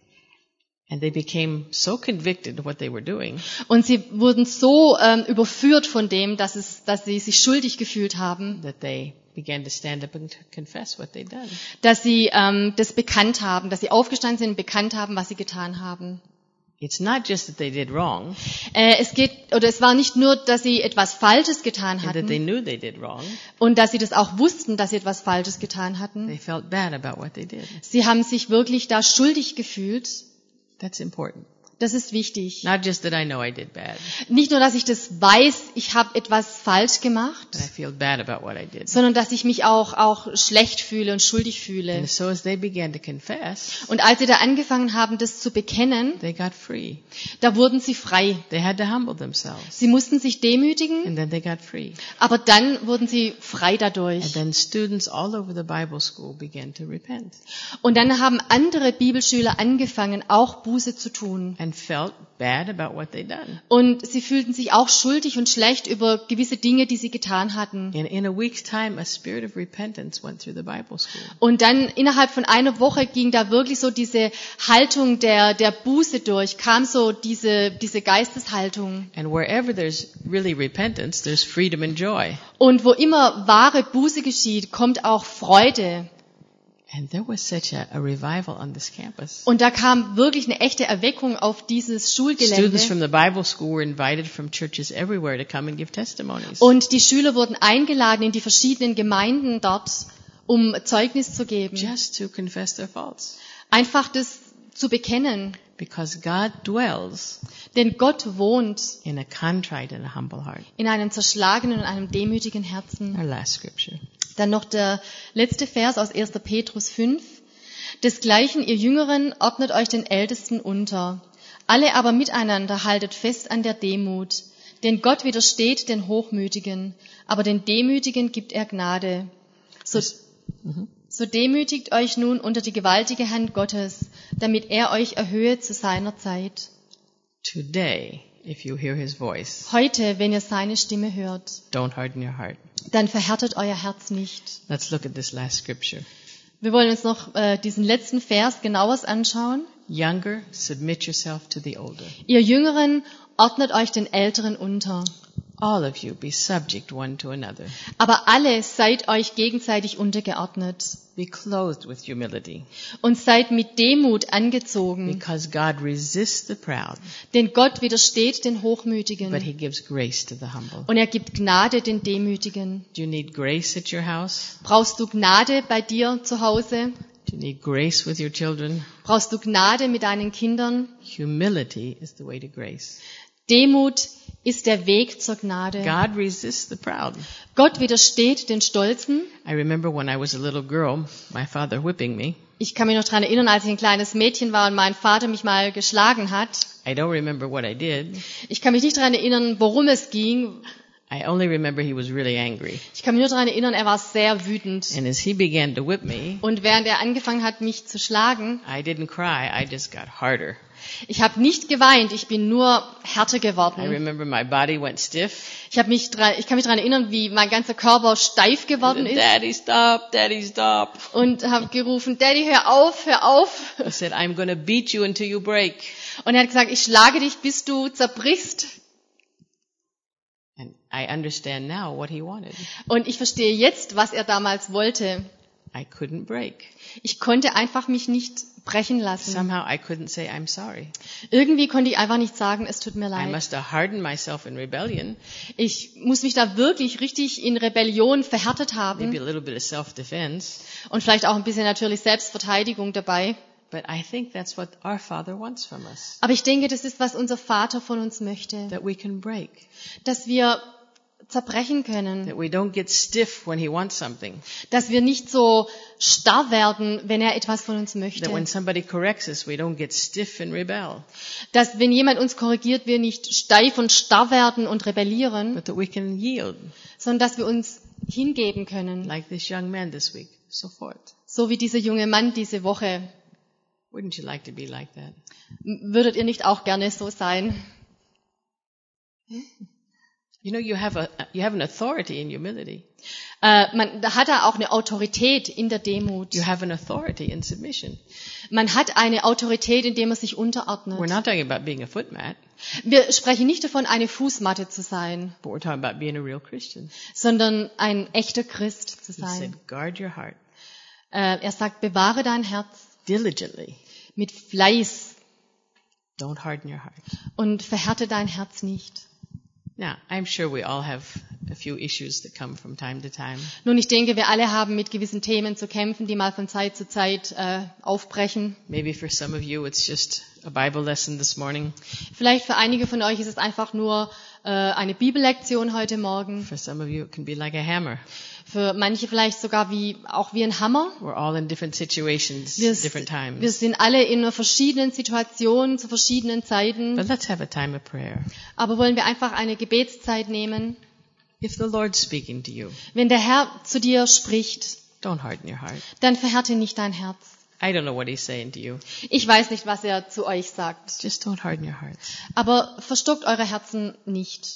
And they became so convicted of what they were doing Und sie wurden so ähm, überführt von dem, dass, es, dass sie sich schuldig gefühlt haben, that they began to stand up and confess what they'd done. dass sie ähm, das bekannt haben, dass sie aufgestanden sind und bekannt haben, was sie getan haben. It's not just that they did wrong Äh, es geht, oder es war nicht nur, dass sie etwas Falsches getan and that they hatten knew they did wrong. und dass sie das auch wussten, dass sie etwas Falsches getan hatten. They felt bad about what they did. Sie haben sich wirklich da schuldig gefühlt. That's important. Das ist wichtig. Not just that I know I did bad, Nicht nur, dass ich das weiß, ich habe etwas falsch gemacht, but I feel bad about what I did. sondern dass ich mich auch, auch schlecht fühle und schuldig fühle. And so as they began to confess, Und als sie da angefangen haben, das zu bekennen, they got free. da wurden sie frei. They had to humble themselves. Sie mussten sich demütigen, And then they got free. aber dann wurden sie frei And dadurch. then students all over the Bible school began to repent Und dann haben andere Bibelschüler angefangen, auch Buße zu tun. and felt bad about what they'd done. Und sie fühlten sich auch schuldig und schlecht über gewisse Dinge, die sie getan hatten. And in a week's time, a spirit of repentance went through the Bible school. Und dann innerhalb von einer Woche ging da wirklich so diese Haltung der, der Buße durch, kam so diese, diese Geisteshaltung. And wherever there's really repentance, there's freedom and joy. Und wo immer wahre Buße geschieht, kommt auch Freude. And there was such a, a revival on this campus. Und da kam wirklich eine echte Erweckung auf dieses Students Schulgelände. from the Bible school were invited from churches everywhere to come and give testimonies. Und die Schüler wurden eingeladen in die verschiedenen Gemeinden dort, um Zeugnis zu geben. Just to confess their faults. Einfach das zu bekennen. Because God dwells Denn Gott wohnt in a contrite and a humble heart. in einem zerschlagenen und einem demütigen Herzen. Our last scripture. Dann noch der letzte Vers aus erster Petrus fünf. Desgleichen, ihr Jüngeren, ordnet euch den Ältesten unter. Alle aber miteinander haltet fest an der Demut. Denn Gott widersteht den Hochmütigen, aber den Demütigen gibt er Gnade. So, so demütigt euch nun unter die gewaltige Hand Gottes, damit er euch erhöhe zu seiner Zeit. Today, if you hear his voice, Heute, wenn ihr seine Stimme hört, don't harden your heart. dann verhärtet euer Herz nicht. Let's look at this last scripture. Wir wollen uns noch äh, diesen letzten Vers genauer anschauen. Younger, submit yourself to the older. Ihr Jüngeren, ordnet euch den Älteren unter. All of you be subject one to another. Aber alle seid euch gegenseitig untergeordnet Be clothed with humility, und seid mit Demut angezogen. because God resists the proud, Denn Gott widersteht den but Hochmütigen he gives grace to the humble. und er gibt Gnade den Demütigen. Do you need grace at your house? Brauchst du Gnade bei dir zu Hause? Do you need grace with your children? Brauchst du Gnade mit deinen Kindern? Humility is the way to grace. Demut ist der Weg zur Gnade. God resists the proud. Gott widersteht den Stolzen. I remember when I was a little girl, my father whipping me. Ich kann mich noch daran erinnern, als ich ein kleines Mädchen war und mein Vater mich mal geschlagen hat. I don't remember what I did. Ich kann mich nicht daran erinnern, worum es ging. I only remember he was really angry. Ich kann mich nur daran erinnern, er war sehr wütend. And as he began to whip me, Und während er angefangen hat, mich zu schlagen, I didn't cry, I just got harder. ich habe nicht geweint, ich bin nur härter I geworden. remember my body went stiff. Ich, hab mich dran, ich kann mich daran erinnern, wie mein ganzer Körper steif geworden ist. Daddy, stop, Daddy, stop. Und habe gerufen, Daddy, hör auf, hör auf. He said, I'm going to beat you until you break. Und er hat gesagt, ich schlage dich, bis du zerbrichst. And I understand now what he wanted. Und ich verstehe jetzt, was er damals wollte. I couldn't break. Ich konnte einfach mich nicht brechen lassen. Somehow I couldn't say, I'm sorry. Irgendwie konnte ich einfach nicht sagen, es tut mir I leid. must have hardened myself in rebellion, Ich muss mich da wirklich richtig in Rebellion verhärtet maybe a haben. little bit of self-defense. Und vielleicht auch ein bisschen natürlich Selbstverteidigung dabei. But I think that's what our Father wants from us, Aber ich denke, das ist, was unser Vater von uns möchte. that we can break, Dass wir zerbrechen können. that we don't get stiff when he wants something, Dass wir nicht so starr werden, wenn er etwas von uns möchte. that when somebody corrects us, we don't get stiff and rebel, Dass, wenn jemand uns korrigiert, wir nicht steif und starr werden und rebellieren, but that we can yield, sondern dass wir uns hingeben können. like this young man this week, so forth. So wie dieser junge Mann diese Woche. Wouldn't you like to be like that? Würdet ihr nicht auch gerne so sein? You know, you have a you have an authority in humility. Äh, man da hat da auch eine Autorität in der Demut. You have an authority in submission. Man hat eine Autorität, indem man sich We're unterordnet. not talking about being a footmat, Wir sprechen nicht davon, eine Fußmatte zu sein, but we're talking about being a real Christian. sondern ein echter Christ zu He sein. said, guard your heart Äh, er sagt, bewahre dein Herz diligently. mit Fleiß Don't harden your heart. und verhärte dein Herz nicht. Now, I'm sure we all have a few issues that come from time to time. Nun, ich denke, wir alle haben mit gewissen Themen zu kämpfen, die mal von Zeit zu Zeit äh, aufbrechen. Maybe for some of you it's just a Bible lesson this morning. Vielleicht für einige von euch ist es einfach nur äh, eine Bibellektion heute Morgen. For some of you it can be like a hammer. Für manche vielleicht sogar wie auch wie ein Hammer. We're all in different situations, Wir, different times. wir sind alle in einer verschiedenen Situation, zu verschiedenen Zeiten. But let's have a time of prayer. Aber wollen wir einfach eine Gebetszeit nehmen? If the Lord's speaking to you, Wenn der Herr zu dir spricht, don't harden your heart. dann verhärte nicht dein Herz. I don't know what he's saying to you. Ich weiß nicht, was er zu euch sagt. Just don't harden your hearts. Aber verstockt eure Herzen nicht.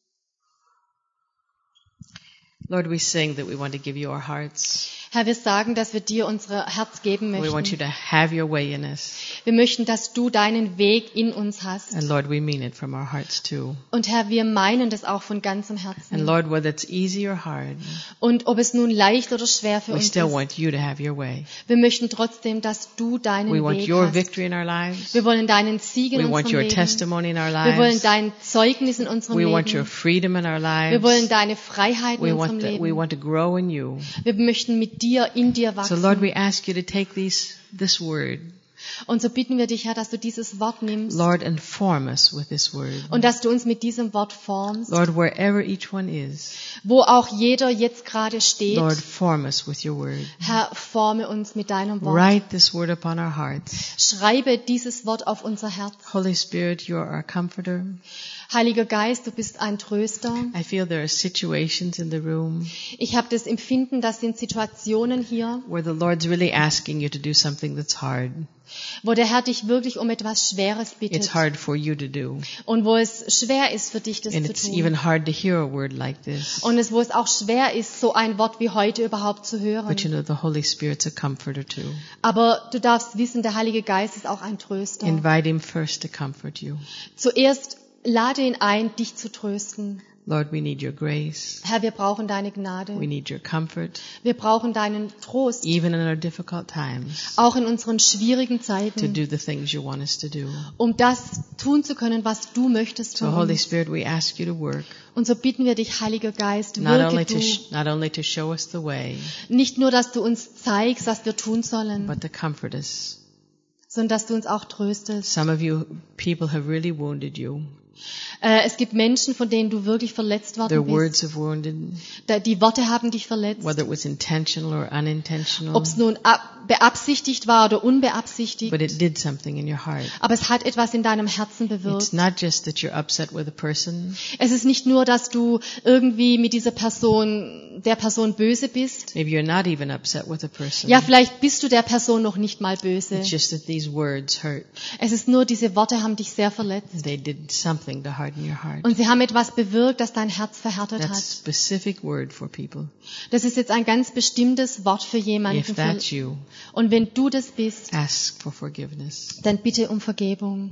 Lord, we sing that we want to give you our hearts. Herr, wir sagen, dass wir dir unser Herz geben We want you möchten. to have your way in us. Wir möchten, dass du deinen Weg in uns hast. And Lord, we mean it from our hearts too. Und Herr, wir meinen das auch von ganzem And Herzen. Lord, whether it's easy or hard, Und ob es nun leicht oder schwer für we uns still ist, want you to have your way. wir möchten trotzdem, dass du deinen We want Weg your hast. victory in our lives. Wir wollen deinen Sieg in We want unserem your Leben. testimony in our Wir wollen lives. dein Zeugnis in unserem We want your Leben. freedom in our Wir wollen lives. deine Freiheit We in unserem want, the, we Leben. want to grow in you. Wir möchten mit dir, in dir So wachsen. Lord, we ask you to take these, this word, Und so bitten wir dich, Herr, dass du dieses Wort nimmst Lord, and form us with this word. und dass du uns mit diesem Wort formst, Lord, wherever each one is, wo auch jeder jetzt gerade steht. Lord, form us with your word. Herr, forme uns mit deinem Wort. Write this word upon our hearts. Schreibe dieses Wort auf unser Herz. Holy Spirit, you are our comforter. Heiliger Geist, du bist ein Tröster. I feel there are situations in the room Ich habe das Empfinden, das sind Situationen hier, where the Lord's really asking you to do something that's hard. wo der Herr dich wirklich um etwas Schweres bittet It's hard for you to do. und wo es schwer ist für dich, das And zu it's tun. even hard to hear a word like this. Und es, wo es auch schwer ist, so ein Wort wie heute überhaupt zu hören. But you know, the Holy Spirit's a comforter too. Aber du darfst wissen, der Heilige Geist ist auch ein Tröster. Invite him first to comfort you. Zuerst lade ihn ein, dich zu trösten. Lord, we need your grace. Herr, wir brauchen deine Gnade. We need your comfort, Wir brauchen deinen Trost, even in our difficult times, auch in unseren schwierigen to Zeiten, do the things you want us to do. um das tun zu können, was du möchtest So, von Holy uns. Spirit, we ask you to work, Und so bitten wir dich, Heiliger Geist, not only wirke to, du. sh- not only to show us the way, Nicht nur, dass du uns zeigst, was wir tun sollen, but to comfort us. sondern dass du uns auch tröstest. Some of you people have really wounded you. Äh, es gibt Menschen, von denen du wirklich verletzt worden Their bist. words have wounded, Da- Die Worte haben dich verletzt. whether it was intentional or unintentional, Ob es nun ab- beabsichtigt war oder unbeabsichtigt. but it did something in your heart. Aber es hat etwas in deinem Herzen It's bewirkt. not just that you're upset with a person, Es ist nicht nur, dass du irgendwie mit dieser Person, der Person böse bist. maybe you're not even upset with a person. Ja, vielleicht bist du der Person noch nicht mal böse. It's just that these words hurt. Es ist nur, diese Worte haben dich sehr verletzt. They did something to harden your heart. Und sie haben etwas bewirkt, das dein Herz verhärtet That's a hat. specific word for people. Das ist jetzt ein ganz bestimmtes Wort für jemanden. If that's you, Und wenn du das bist, ask for forgiveness. dann bitte um Vergebung.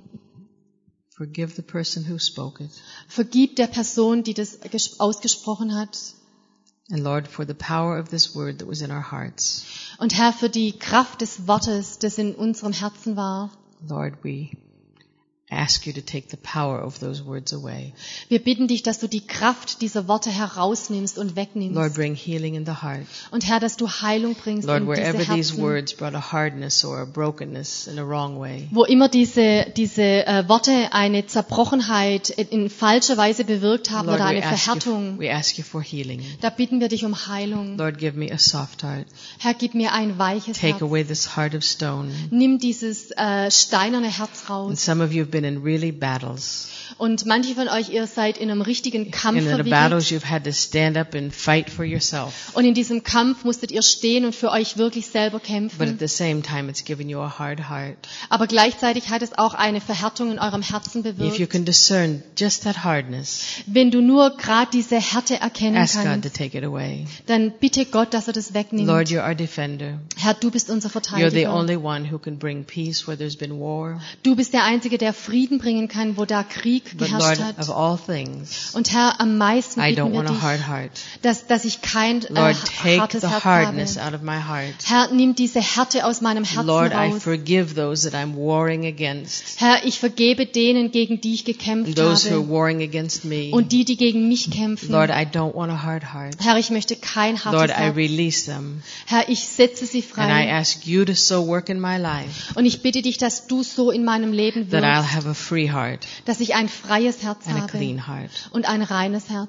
Forgive the person who spoke it. Vergib der Person, die das ges- ausgesprochen hat. And Lord, for the power of this word that was in our hearts, Und Herr, für die Kraft des Wortes, das in unserem Herzen war. Lord, we ask you to take the power of those words away. Wir bitten dich, dass du die Kraft dieser Worte herausnimmst und wegnimmst. Lord, bring healing in the heart. Und Herr, dass du Heilung bringst Lord, in wherever diese these Herzen. words brought a hardness or a brokenness in a wrong way, Wo immer diese, diese äh, Worte eine Zerbrochenheit in, in falscher Weise bewirkt haben Lord, oder we eine ask, you, Verhärtung, we ask you for healing. da bitten wir dich um Heilung. Lord, give me a soft heart. Herr, gib mir ein weiches Take Herz. away this heart of stone. Nimm dieses äh, steinerne Herz And raus. some of you have been in really battles. Und manche von euch, ihr seid in einem richtigen Kampf And in the verwickelt. battles you've had to stand up and fight for yourself. Und in diesem Kampf musstet ihr stehen und für euch wirklich selber But at kämpfen. the same time, it's given you a hard heart. Aber gleichzeitig hat es auch eine Verhärtung in eurem Herzen If you bewirkt. can discern just that hardness, Wenn du nur gerade diese Härte erkennen ask God to kannst, take it away. dann bitte Gott, dass er das wegnimmt. Lord, you're our defender. Herr, du bist unser You're the Verteidiger. only one who can bring peace where there's been war. Du bist der Einzige, der Frieden bringen kann, wo da Krieg But geherrscht Lord, hat. of all things, Und Herr, am meisten I bitten don't wir want a dich, hard heart. dass, dass ich kein äh, Lord, take hartes the Herz hardness habe. out of my heart. Herr, nimm diese Härte aus meinem Herzen Lord, I raus. forgive those that I'm warring against, Herr, ich vergebe denen, gegen die ich and gekämpft those who are habe warring against me. und die, die gegen mich kämpfen. Lord, I don't want a hard heart. Herr, ich möchte kein hartes Lord, I Herz. release them, Herr, ich setze sie and I frei. ask you to so work in my life Und ich bitte dich, dass du so in meinem Leben that I'll wirkst, have a free heart dass ich ein freies Herz and a habe clean heart. und ein reines Herz.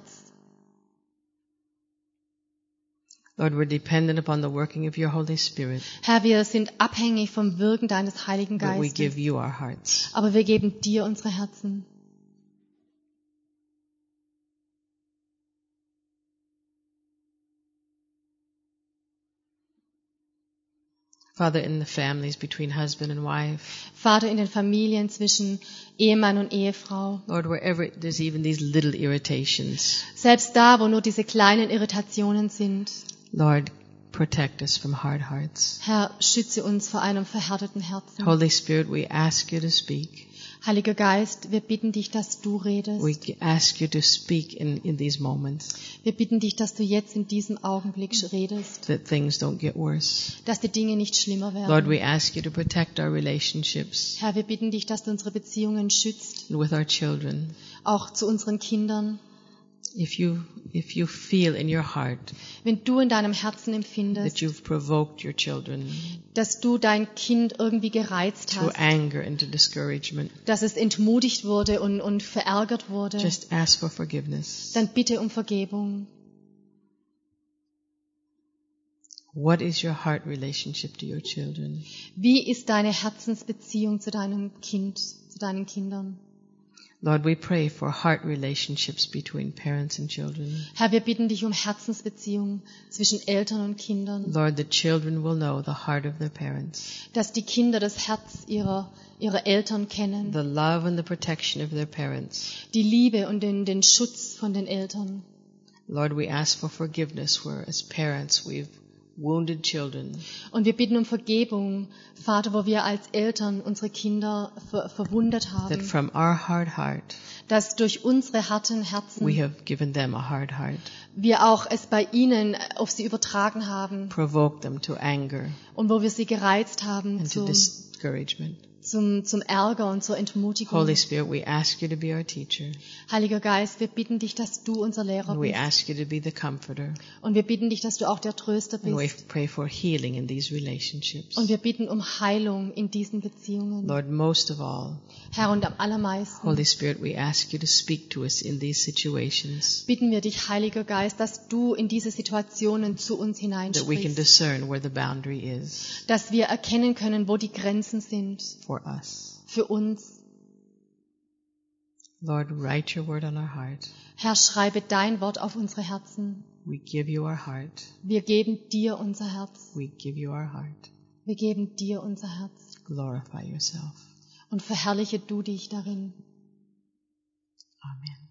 Lord, we're dependent upon the working of your Holy Spirit, Herr, wir sind abhängig vom Wirken deines Heiligen but we Geistes. give you our hearts. Aber wir geben dir unsere Herzen. Father, in the families between husband and wife, Vater, in den Familien zwischen Ehemann und Ehefrau. Lord, wherever there's even these little irritations, Selbst da, wo nur diese kleinen Irritationen sind. Lord, protect us from hard hearts. Herr, schütze uns vor einem verhärteten Herzen. Holy Spirit, we ask you to speak. Heiliger Geist, wir bitten dich, dass du redest. We ask you to speak in, in these moments, Wir bitten dich, dass du jetzt in diesem Augenblick redest, that things don't get worse. dass die Dinge nicht schlimmer Lord, werden. we ask you to protect our relationships Herr, wir bitten dich, dass du unsere Beziehungen schützt, with our children. auch zu unseren Kindern. If you, if you feel in your heart Wenn du in deinem Herzen that empfindest, you've provoked your children dass du dein Kind irgendwie gereizt to hast, anger and to discouragement, dass es entmutigt wurde und, und verärgert wurde, just ask for forgiveness. dann bitte um Vergebung. What is your heart relationship to your children? Wie ist deine Herzensbeziehung zu deinem Kind, zu deinen Kindern? Lord, we pray for heart relationships between parents and children. Herr, wir bitten dich um Herzensbeziehungen zwischen Eltern und Kindern, Lord, the children will know the heart of their parents, dass die Kinder das Herz ihrer, ihrer Eltern kennen, the love and the protection of their parents. die Liebe und den, den Schutz von den Eltern. Lord, we ask for forgiveness where as parents we've wounded children. Und wir bitten um Vergebung, Vater, wo wir als Eltern unsere Kinder ver verwundet That haben, from our hard heart, dass durch unsere harten we Herzen have given them a hard heart, wir auch es bei ihnen auf sie übertragen haben provoked them to anger und wo wir sie gereizt haben and to zu, discouragement. zum, zum Ärger und zur Entmutigung. Holy Spirit, we ask you to be our teacher. Heiliger Geist, wir bitten dich, dass du unser Lehrer And we bist. ask you to be the comforter. Und wir bitten dich, dass du auch der Tröster And we bist. pray for healing in these relationships. Und wir bitten um Heilung in diesen Beziehungen. Lord, most of all, Herr, und am allermeisten Holy Spirit, we ask you to speak to us in these situations, bitten wir dich, Heiliger Geist, dass du in diese Situationen zu uns that we can hineinsprichst, discern where the boundary is dass wir erkennen können, wo die Grenzen sind for us. für uns. Lord, write your word on our heart. Herr, schreibe dein Wort auf unsere Herzen. We give you our heart. Wir geben dir unser Herz. We give you our heart. Wir geben dir unser Herz. Glorify yourself. Und verherrliche du dich darin. Amen.